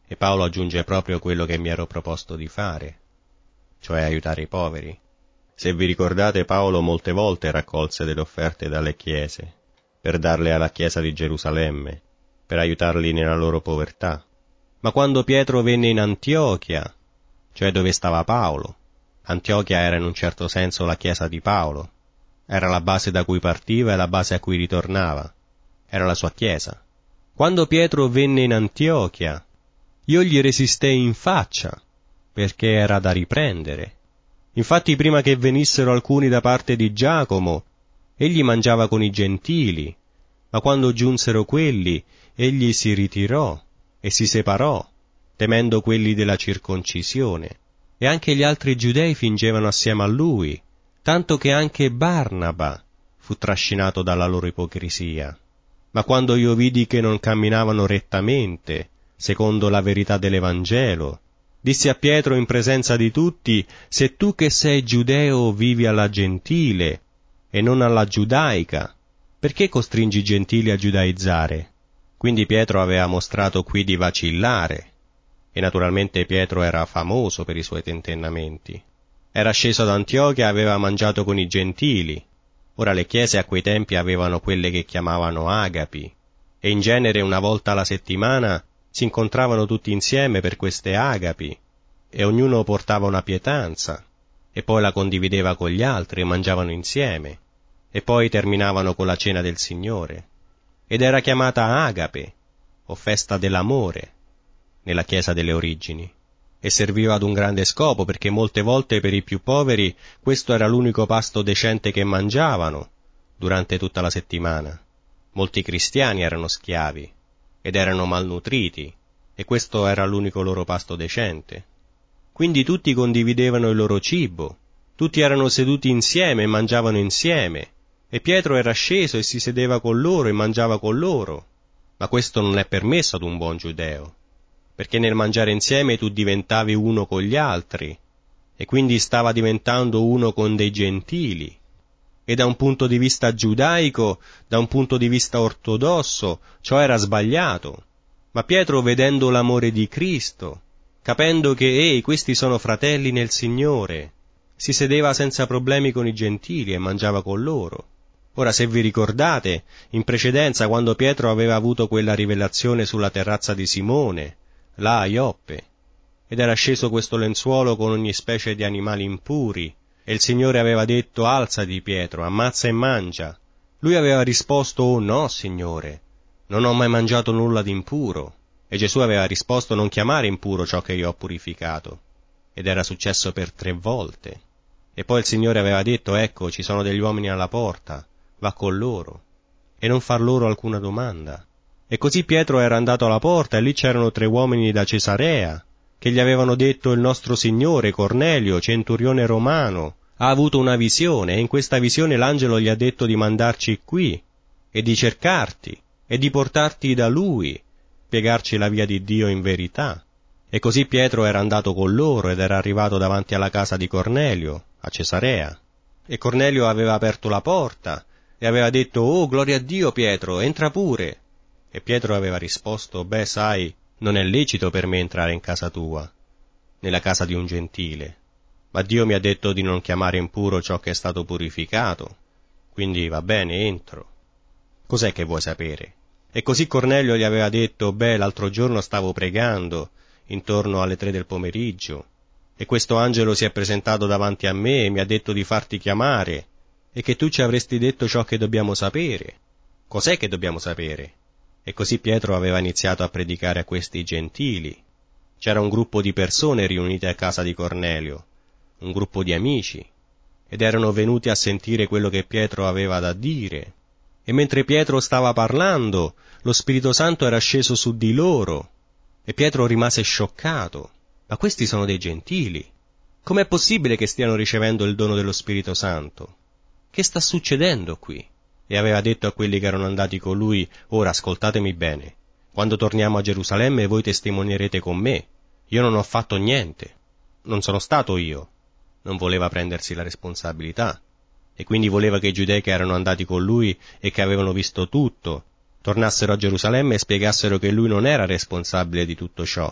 E Paolo aggiunge proprio quello che mi ero proposto di fare, cioè aiutare i poveri. Se vi ricordate, Paolo molte volte raccolse delle offerte dalle chiese, per darle alla chiesa di Gerusalemme, per aiutarli nella loro povertà. Ma quando Pietro venne in Antiochia, cioè dove stava Paolo, Antiochia era in un certo senso la chiesa di Paolo, era la base da cui partiva e la base a cui ritornava, era la sua chiesa. Quando Pietro venne in Antiochia, io gli resistei in faccia, perché era da riprendere. Infatti prima che venissero alcuni da parte di Giacomo, egli mangiava con i gentili, ma quando giunsero quelli, egli si ritirò e si separò, temendo quelli della circoncisione. E anche gli altri giudei fingevano assieme a lui, tanto che anche Barnaba fu trascinato dalla loro ipocrisia. Ma quando io vidi che non camminavano rettamente, secondo la verità dell'Evangelo, dissi a Pietro in presenza di tutti: se tu che sei giudeo vivi alla gentile e non alla giudaica, perché costringi i gentili a giudaizzare? Quindi Pietro aveva mostrato qui di vacillare, e naturalmente Pietro era famoso per i suoi tentennamenti. Era sceso ad Antiochia e aveva mangiato con i gentili. Ora le chiese a quei tempi avevano quelle che chiamavano agapi, e in genere una volta alla settimana si incontravano tutti insieme per queste agapi, e ognuno portava una pietanza, e poi la condivideva con gli altri e mangiavano insieme, e poi terminavano con la cena del Signore. Ed era chiamata agape, o festa dell'amore, nella chiesa delle origini, e serviva ad un grande scopo, perché molte volte per i più poveri questo era l'unico pasto decente che mangiavano durante tutta la settimana. Molti cristiani erano schiavi ed erano malnutriti, e questo era l'unico loro pasto decente. Quindi tutti condividevano il loro cibo, tutti erano seduti insieme e mangiavano insieme, e Pietro era sceso e si sedeva con loro e mangiava con loro. Ma questo non è permesso ad un buon giudeo, perché nel mangiare insieme tu diventavi uno con gli altri, e quindi stava diventando uno con dei gentili. E da un punto di vista giudaico, da un punto di vista ortodosso, ciò era sbagliato. Ma Pietro, vedendo l'amore di Cristo, capendo che, ehi, questi sono fratelli nel Signore, si sedeva senza problemi con i gentili e mangiava con loro. Ora, se vi ricordate, in precedenza, quando Pietro aveva avuto quella rivelazione sulla terrazza di Simone, là a Ioppe, ed era sceso questo lenzuolo con ogni specie di animali impuri, e il Signore aveva detto: alzati Pietro, ammazza e mangia. Lui aveva risposto: oh no, Signore, non ho mai mangiato nulla di impuro. E Gesù aveva risposto: non chiamare impuro ciò che io ho purificato. Ed era successo per tre volte. E poi il Signore aveva detto: ecco, ci sono degli uomini alla porta, va con loro, e non far loro alcuna domanda. E così Pietro era andato alla porta, e lì c'erano tre uomini da Cesarea, che gli avevano detto: il nostro Signore, Cornelio, centurione romano, ha avuto una visione, e in questa visione l'angelo gli ha detto di mandarci qui, e di cercarti, e di portarti da lui, spiegarci la via di Dio in verità. E così Pietro era andato con loro, ed era arrivato davanti alla casa di Cornelio, a Cesarea. E Cornelio aveva aperto la porta, e aveva detto: oh, gloria a Dio, Pietro, entra pure. E Pietro aveva risposto: beh, sai, non è lecito per me entrare in casa tua, nella casa di un gentile, ma Dio mi ha detto di non chiamare impuro ciò che è stato purificato, quindi va bene, entro. Cos'è che vuoi sapere? E così Cornelio gli aveva detto: beh, l'altro giorno stavo pregando, intorno alle tre del pomeriggio, e questo angelo si è presentato davanti a me e mi ha detto di farti chiamare, e che tu ci avresti detto ciò che dobbiamo sapere. Cos'è che dobbiamo sapere? E così Pietro aveva iniziato a predicare a questi gentili. C'era un gruppo di persone riunite a casa di Cornelio, un gruppo di amici, ed erano venuti a sentire quello che Pietro aveva da dire. E mentre Pietro stava parlando, lo Spirito Santo era sceso su di loro, e Pietro rimase scioccato. Ma questi sono dei gentili. Com'è possibile che stiano ricevendo il dono dello Spirito Santo? Che sta succedendo qui? E aveva detto a quelli che erano andati con lui: ora ascoltatemi bene, quando torniamo a Gerusalemme voi testimonierete con me. Io non ho fatto niente, non sono stato io. Non voleva prendersi la responsabilità, e quindi voleva che i giudei che erano andati con lui e che avevano visto tutto tornassero a Gerusalemme e spiegassero che lui non era responsabile di tutto ciò,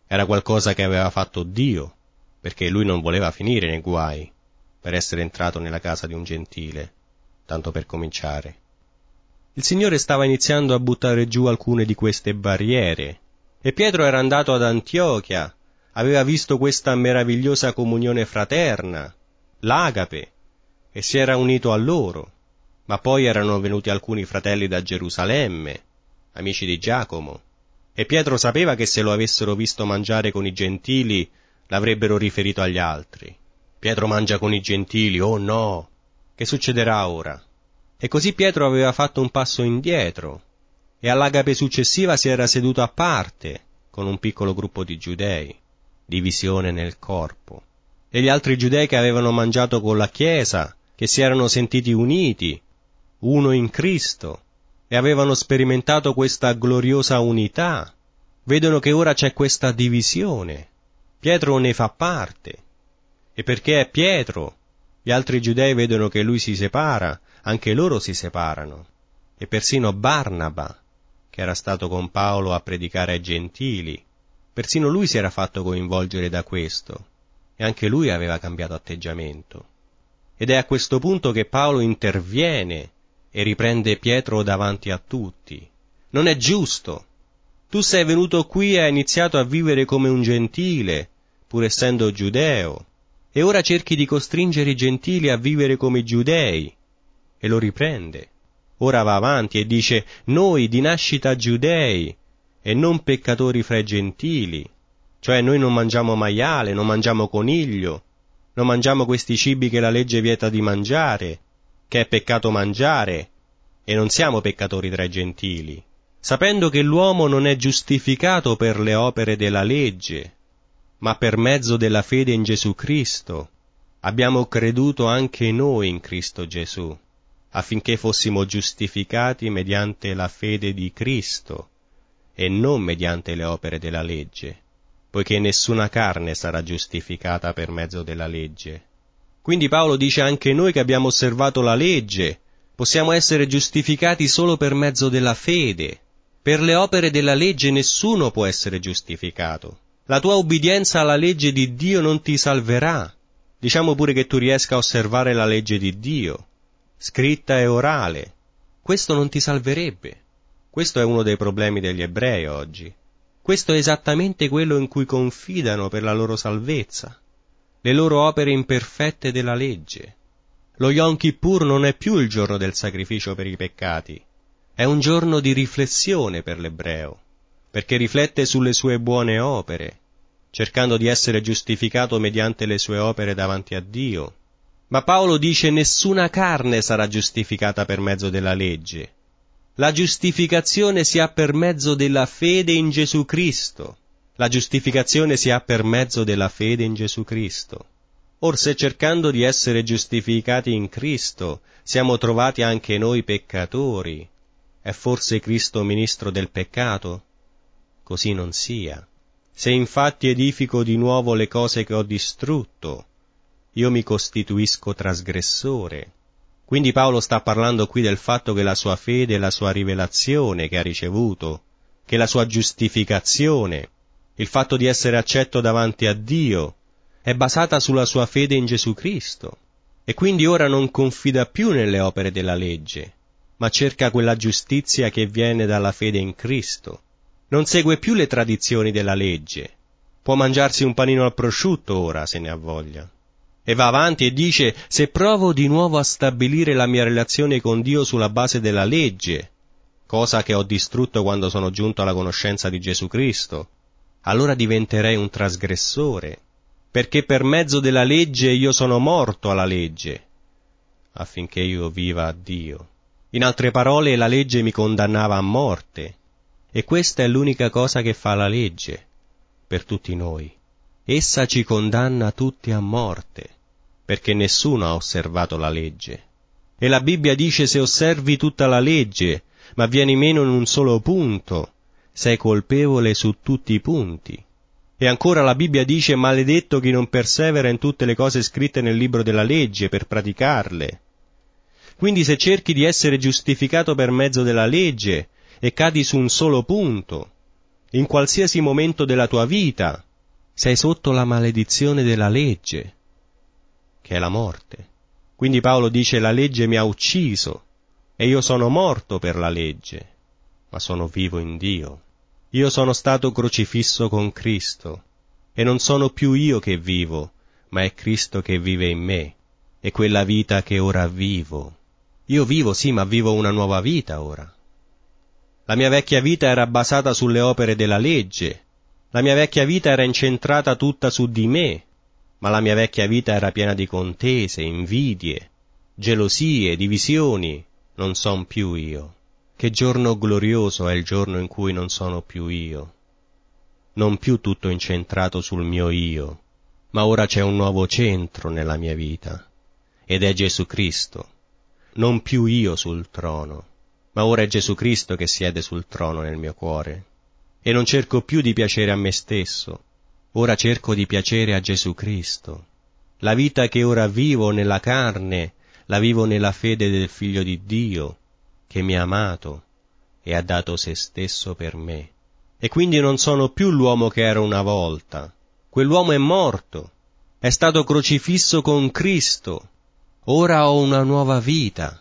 era qualcosa che aveva fatto Dio, perché lui non voleva finire nei guai per essere entrato nella casa di un gentile, tanto per cominciare. Il Signore stava iniziando a buttare giù alcune di queste barriere, e Pietro era andato ad Antiochia, aveva visto questa meravigliosa comunione fraterna, l'agape, e si era unito a loro. Ma poi erano venuti alcuni fratelli da Gerusalemme, amici di Giacomo, e Pietro sapeva che se lo avessero visto mangiare con i gentili l'avrebbero riferito agli altri. Pietro mangia con i gentili, oh no! Che succederà ora? E così Pietro aveva fatto un passo indietro, e all'agape successiva si era seduto a parte con un piccolo gruppo di giudei, divisione nel corpo, e gli altri giudei che avevano mangiato con la Chiesa, che si erano sentiti uniti, uno in Cristo, e avevano sperimentato questa gloriosa unità, vedono che ora c'è questa divisione. Pietro ne fa parte, e perché è Pietro, gli altri giudei vedono che lui si separa, anche loro si separano, e persino Barnaba, che era stato con Paolo a predicare ai gentili, persino lui si era fatto coinvolgere da questo, e anche lui aveva cambiato atteggiamento. Ed è a questo punto che Paolo interviene e riprende Pietro davanti a tutti. Non è giusto. Tu sei venuto qui e hai iniziato a vivere come un gentile, pur essendo giudeo, e ora cerchi di costringere i gentili a vivere come i giudei. E lo riprende. Ora va avanti e dice: noi di nascita giudei e non peccatori fra i gentili. Cioè noi non mangiamo maiale, non mangiamo coniglio, non mangiamo questi cibi che la legge vieta di mangiare, che è peccato mangiare, e non siamo peccatori tra i gentili, sapendo che l'uomo non è giustificato per le opere della legge, ma per mezzo della fede in Gesù Cristo. Abbiamo creduto anche noi in Cristo Gesù, affinché fossimo giustificati mediante la fede di Cristo, e non mediante le opere della legge, poiché nessuna carne sarà giustificata per mezzo della legge. Quindi Paolo dice: anche noi che abbiamo osservato la legge, possiamo essere giustificati solo per mezzo della fede. Per le opere della legge nessuno può essere giustificato. La tua ubbidienza alla legge di Dio non ti salverà. Diciamo pure che tu riesca a osservare la legge di Dio, scritta e orale. Questo non ti salverebbe. Questo è uno dei problemi degli ebrei oggi. Questo è esattamente quello in cui confidano per la loro salvezza, le loro opere imperfette della legge. Lo Yom Kippur non è più il giorno del sacrificio per i peccati, è un giorno di riflessione per l'ebreo, perché riflette sulle sue buone opere, cercando di essere giustificato mediante le sue opere davanti a Dio. Ma Paolo dice: nessuna carne sarà giustificata per mezzo della legge. La giustificazione si ha per mezzo della fede in Gesù Cristo. La giustificazione si ha per mezzo della fede in Gesù Cristo. Or se cercando di essere giustificati in Cristo siamo trovati anche noi peccatori, è forse Cristo ministro del peccato? Così non sia. Se infatti edifico di nuovo le cose che ho distrutto, io mi costituisco trasgressore. Quindi Paolo sta parlando qui del fatto che la sua fede, la sua rivelazione che ha ricevuto, che la sua giustificazione, il fatto di essere accetto davanti a Dio, è basata sulla sua fede in Gesù Cristo. E quindi ora non confida più nelle opere della legge, ma cerca quella giustizia che viene dalla fede in Cristo. Non segue più le tradizioni della legge. Può mangiarsi un panino al prosciutto ora, se ne ha voglia. E va avanti e dice: se provo di nuovo a stabilire la mia relazione con Dio sulla base della legge, cosa che ho distrutto quando sono giunto alla conoscenza di Gesù Cristo, allora diventerei un trasgressore, perché per mezzo della legge io sono morto alla legge, affinché io viva a Dio. In altre parole, la legge mi condannava a morte, e questa è l'unica cosa che fa la legge per tutti noi. Essa ci condanna tutti a morte, perché nessuno ha osservato la legge. E la Bibbia dice: se osservi tutta la legge, ma vieni meno in un solo punto, sei colpevole su tutti i punti. E ancora la Bibbia dice: maledetto chi non persevera in tutte le cose scritte nel libro della legge per praticarle. Quindi se cerchi di essere giustificato per mezzo della legge e cadi su un solo punto, In qualsiasi momento della tua vita sei sotto la maledizione della legge, che è la morte. Quindi Paolo dice: la legge mi ha ucciso e io sono morto per la legge, ma sono vivo in Dio. Io sono stato crocifisso con Cristo e non sono più io che vivo, ma è Cristo che vive in me, e quella vita che ora vivo. Io vivo, sì, ma vivo una nuova vita ora. La mia vecchia vita era basata sulle opere della legge, la mia vecchia vita era incentrata tutta su di me, ma la mia vecchia vita era piena di contese, invidie, gelosie, divisioni. Non son più io. Che giorno glorioso è il giorno in cui non sono più io. Non più tutto incentrato sul mio io, ma ora c'è un nuovo centro nella mia vita, ed è Gesù Cristo. Non più io sul trono, ma ora è Gesù Cristo che siede sul trono nel mio cuore. E non cerco più di piacere a me stesso, ora cerco di piacere a Gesù Cristo. La vita che ora vivo nella carne, la vivo nella fede del Figlio di Dio, che mi ha amato e ha dato se stesso per me. E quindi non sono più l'uomo che ero una volta. Quell'uomo è morto, è stato crocifisso con Cristo. Ora ho una nuova vita.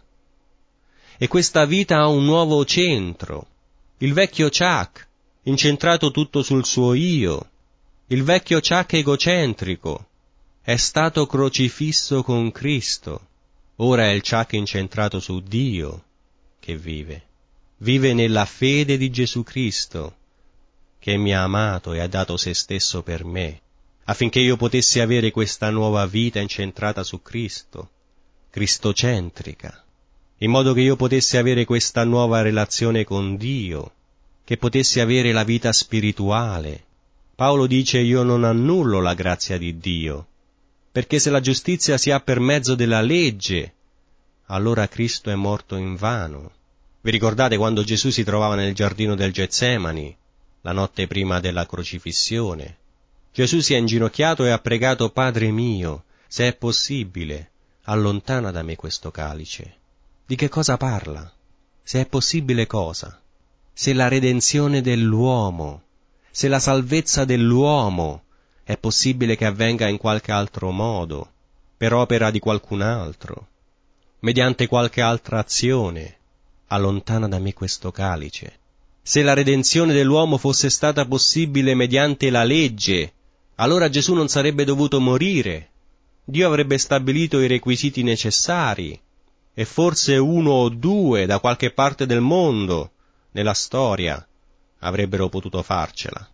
E questa vita ha un nuovo centro. Il vecchio Chuck, incentrato tutto sul suo io, il vecchio Chuck egocentrico, è stato crocifisso con Cristo. Ora è il Chuck incentrato su Dio che vive. Vive nella fede di Gesù Cristo, che mi ha amato e ha dato se stesso per me, affinché io potessi avere questa nuova vita incentrata su Cristo, cristocentrica, in modo che io potessi avere questa nuova relazione con Dio, che potessi avere la vita spirituale. Paolo dice: io non annullo la grazia di Dio, perché se la giustizia si ha per mezzo della legge, allora Cristo è morto invano. Vi ricordate quando Gesù si trovava nel giardino del Getsemani, la notte prima della crocifissione? Gesù si è inginocchiato e ha pregato: Padre mio, se è possibile, allontana da me questo calice. Di che cosa parla? Se è possibile cosa? Se la redenzione dell'uomo, se la salvezza dell'uomo è possibile che avvenga in qualche altro modo, per opera di qualcun altro, mediante qualche altra azione, allontana da me questo calice. Se la redenzione dell'uomo fosse stata possibile mediante la legge, allora Gesù non sarebbe dovuto morire. Dio avrebbe stabilito i requisiti necessari, e forse uno o due da qualche parte del mondo, nella storia, avrebbero potuto farcela,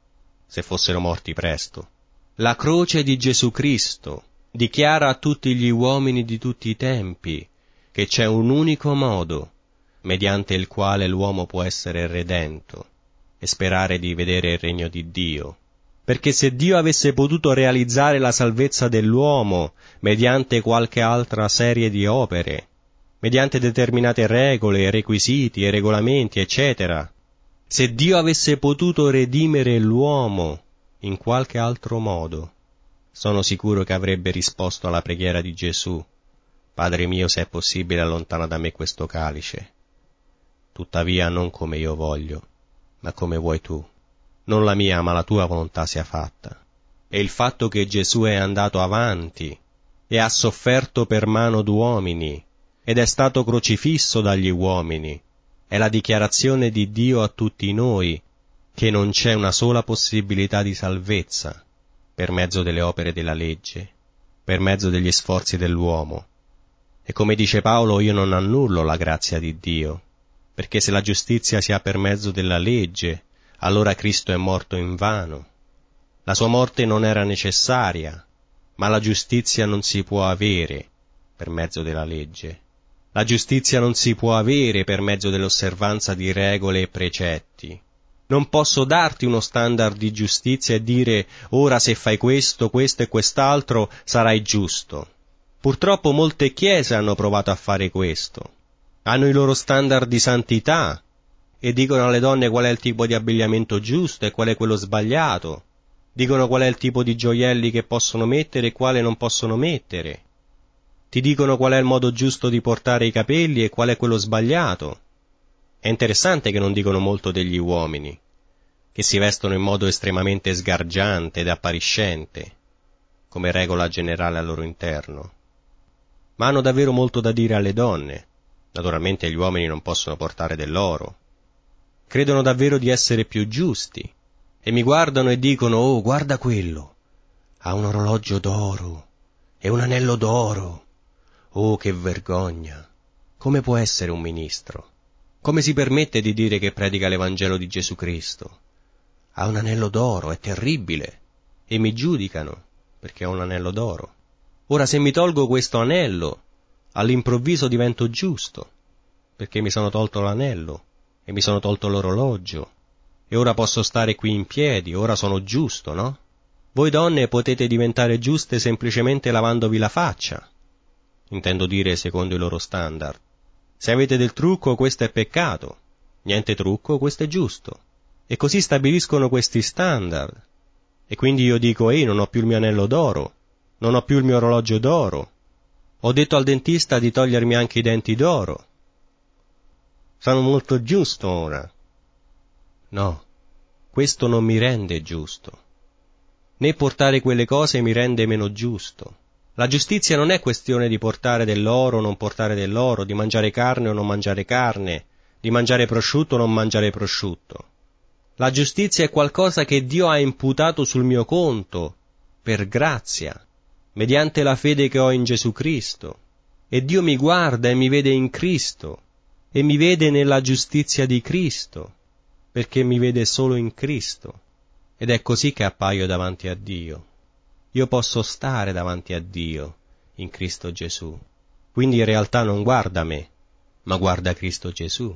se fossero morti presto. La croce di Gesù Cristo dichiara a tutti gli uomini di tutti i tempi che c'è un unico modo mediante il quale l'uomo può essere redento e sperare di vedere il regno di Dio. Perché se Dio avesse potuto realizzare la salvezza dell'uomo mediante qualche altra serie di opere, mediante determinate regole, requisiti e regolamenti, eccetera, se Dio avesse potuto redimere l'uomo in qualche altro modo, sono sicuro che avrebbe risposto alla preghiera di Gesù: Padre mio, se è possibile, allontana da me questo calice. Tuttavia non come io voglio, ma come vuoi tu. Non la mia, ma la tua volontà sia fatta. E il fatto che Gesù è andato avanti e ha sofferto per mano d'uomini ed è stato crocifisso dagli uomini è la dichiarazione di Dio a tutti noi che non c'è una sola possibilità di salvezza per mezzo delle opere della legge, per mezzo degli sforzi dell'uomo. E come dice Paolo, io non annullo la grazia di Dio, perché se la giustizia si ha per mezzo della legge, allora Cristo è morto invano. La sua morte non era necessaria, ma la giustizia non si può avere per mezzo della legge. La giustizia non si può avere per mezzo dell'osservanza di regole e precetti. Non posso darti uno standard di giustizia e dire: ora se fai questo, questo e quest'altro sarai giusto. Purtroppo molte chiese hanno provato a fare questo. Hanno i loro standard di santità e dicono alle donne qual è il tipo di abbigliamento giusto e qual è quello sbagliato. Dicono qual è il tipo di gioielli che possono mettere e quale non possono mettere. Ti dicono qual è il modo giusto di portare i capelli e qual è quello sbagliato. È interessante che non dicono molto degli uomini. che si vestono in modo estremamente sgargiante ed appariscente, come regola generale al loro interno, ma hanno davvero molto da dire alle donne. Naturalmente gli uomini non possono portare dell'oro. Credono davvero di essere più giusti e mi guardano e dicono: «Oh, guarda quello, ha un orologio d'oro e un anello d'oro. Oh, che vergogna! Come può essere un ministro? Come si permette di dire che predica l'Evangelo di Gesù Cristo? Ha un anello d'oro, è terribile!» E mi giudicano perché ha un anello d'oro. Ora, se mi tolgo questo anello, all'improvviso divento giusto, perché mi sono tolto l'anello e mi sono tolto l'orologio, e ora posso stare qui in piedi, ora sono giusto, no? Voi donne potete diventare giuste semplicemente lavandovi la faccia, intendo dire secondo i loro standard. Se avete del trucco, questo è peccato, niente trucco, questo è giusto. E così stabiliscono questi standard. E quindi io dico: ehi, non ho più il mio anello d'oro, non ho più il mio orologio d'oro, ho detto al dentista di togliermi anche i denti d'oro. Sono molto giusto ora. No, questo non mi rende giusto. Né portare quelle cose mi rende meno giusto. La giustizia non è questione di portare dell'oro o non portare dell'oro, di mangiare carne o non mangiare carne, di mangiare prosciutto o non mangiare prosciutto. La giustizia è qualcosa che Dio ha imputato sul mio conto, per grazia, mediante la fede che ho in Gesù Cristo. E Dio mi guarda e mi vede in Cristo, e mi vede nella giustizia di Cristo, perché mi vede solo in Cristo. Ed è così che appaio davanti a Dio. Io posso stare davanti a Dio in Cristo Gesù. Quindi in realtà non guarda me, ma guarda Cristo Gesù.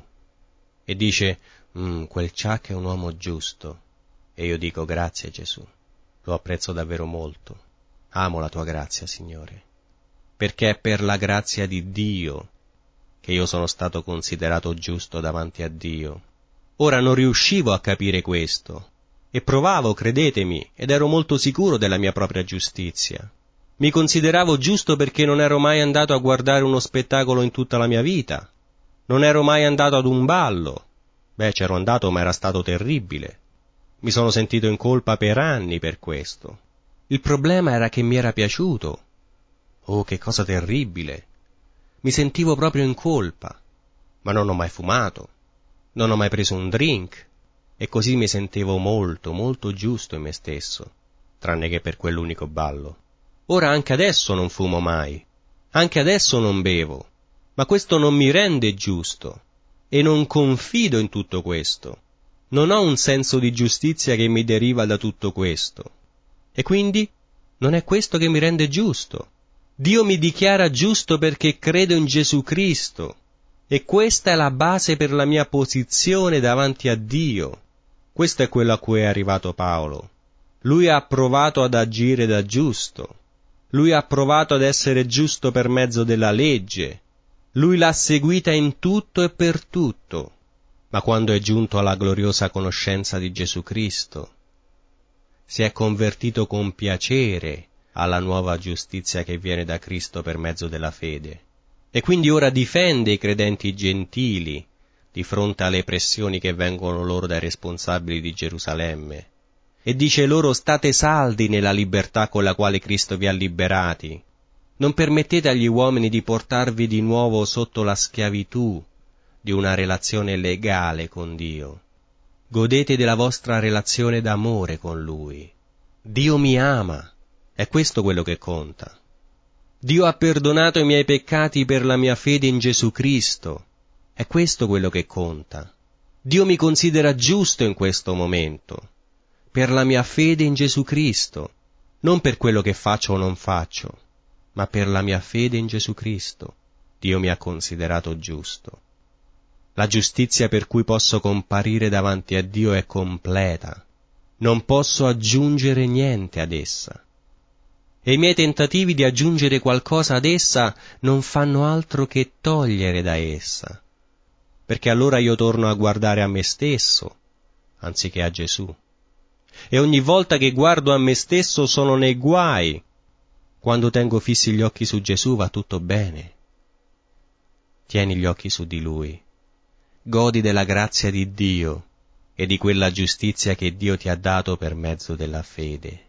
E dice: mm, quel Chuck è un uomo giusto. E io dico: grazie Gesù, lo apprezzo davvero molto. Amo la tua grazia, Signore, perché è per la grazia di Dio che io sono stato considerato giusto davanti a Dio. Ora non riuscivo a capire questo, e provavo, credetemi, ed ero molto sicuro della mia propria giustizia. Mi consideravo giusto perché non ero mai andato a guardare uno spettacolo in tutta la mia vita. Non ero mai andato ad un ballo. Beh, c'ero andato, ma era stato terribile. Mi sono sentito in colpa per anni per questo. Il problema era che mi era piaciuto. Oh, che cosa terribile! Mi sentivo proprio in colpa, ma non ho mai fumato, non ho mai preso un drink, e così mi sentivo molto, molto giusto in me stesso, tranne che per quell'unico ballo. Ora anche adesso non fumo mai, anche adesso non bevo, ma questo non mi rende giusto, e non confido in tutto questo. Non ho un senso di giustizia che mi deriva da tutto questo, e quindi non è questo che mi rende giusto. Dio mi dichiara giusto perché credo in Gesù Cristo, e questa è la base per la mia posizione davanti a Dio. Questo è quello a cui è arrivato Paolo. Lui ha provato ad agire da giusto. Lui ha provato ad essere giusto per mezzo della legge. Lui l'ha seguita in tutto e per tutto. Ma quando è giunto alla gloriosa conoscenza di Gesù Cristo, si è convertito con piacere alla nuova giustizia che viene da Cristo per mezzo della fede. E quindi ora difende i credenti gentili di fronte alle pressioni che vengono loro dai responsabili di Gerusalemme. E dice loro: state saldi nella libertà con la quale Cristo vi ha liberati. Non permettete agli uomini di portarvi di nuovo sotto la schiavitù di una relazione legale con Dio. Godete della vostra relazione d'amore con Lui. Dio mi ama. È questo quello che conta. Dio ha perdonato i miei peccati per la mia fede in Gesù Cristo. È questo quello che conta. Dio mi considera giusto in questo momento, per la mia fede in Gesù Cristo, non per quello che faccio o non faccio, ma per la mia fede in Gesù Cristo. Dio mi ha considerato giusto. La giustizia per cui posso comparire davanti a Dio è completa. Non posso aggiungere niente ad essa. E i miei tentativi di aggiungere qualcosa ad essa non fanno altro che togliere da essa, perché allora io torno a guardare a me stesso, anziché a Gesù. E ogni volta che guardo a me stesso sono nei guai. Quando tengo fissi gli occhi su Gesù va tutto bene. Tieni gli occhi su di Lui. Godi della grazia di Dio, e di quella giustizia che Dio ti ha dato per mezzo della fede.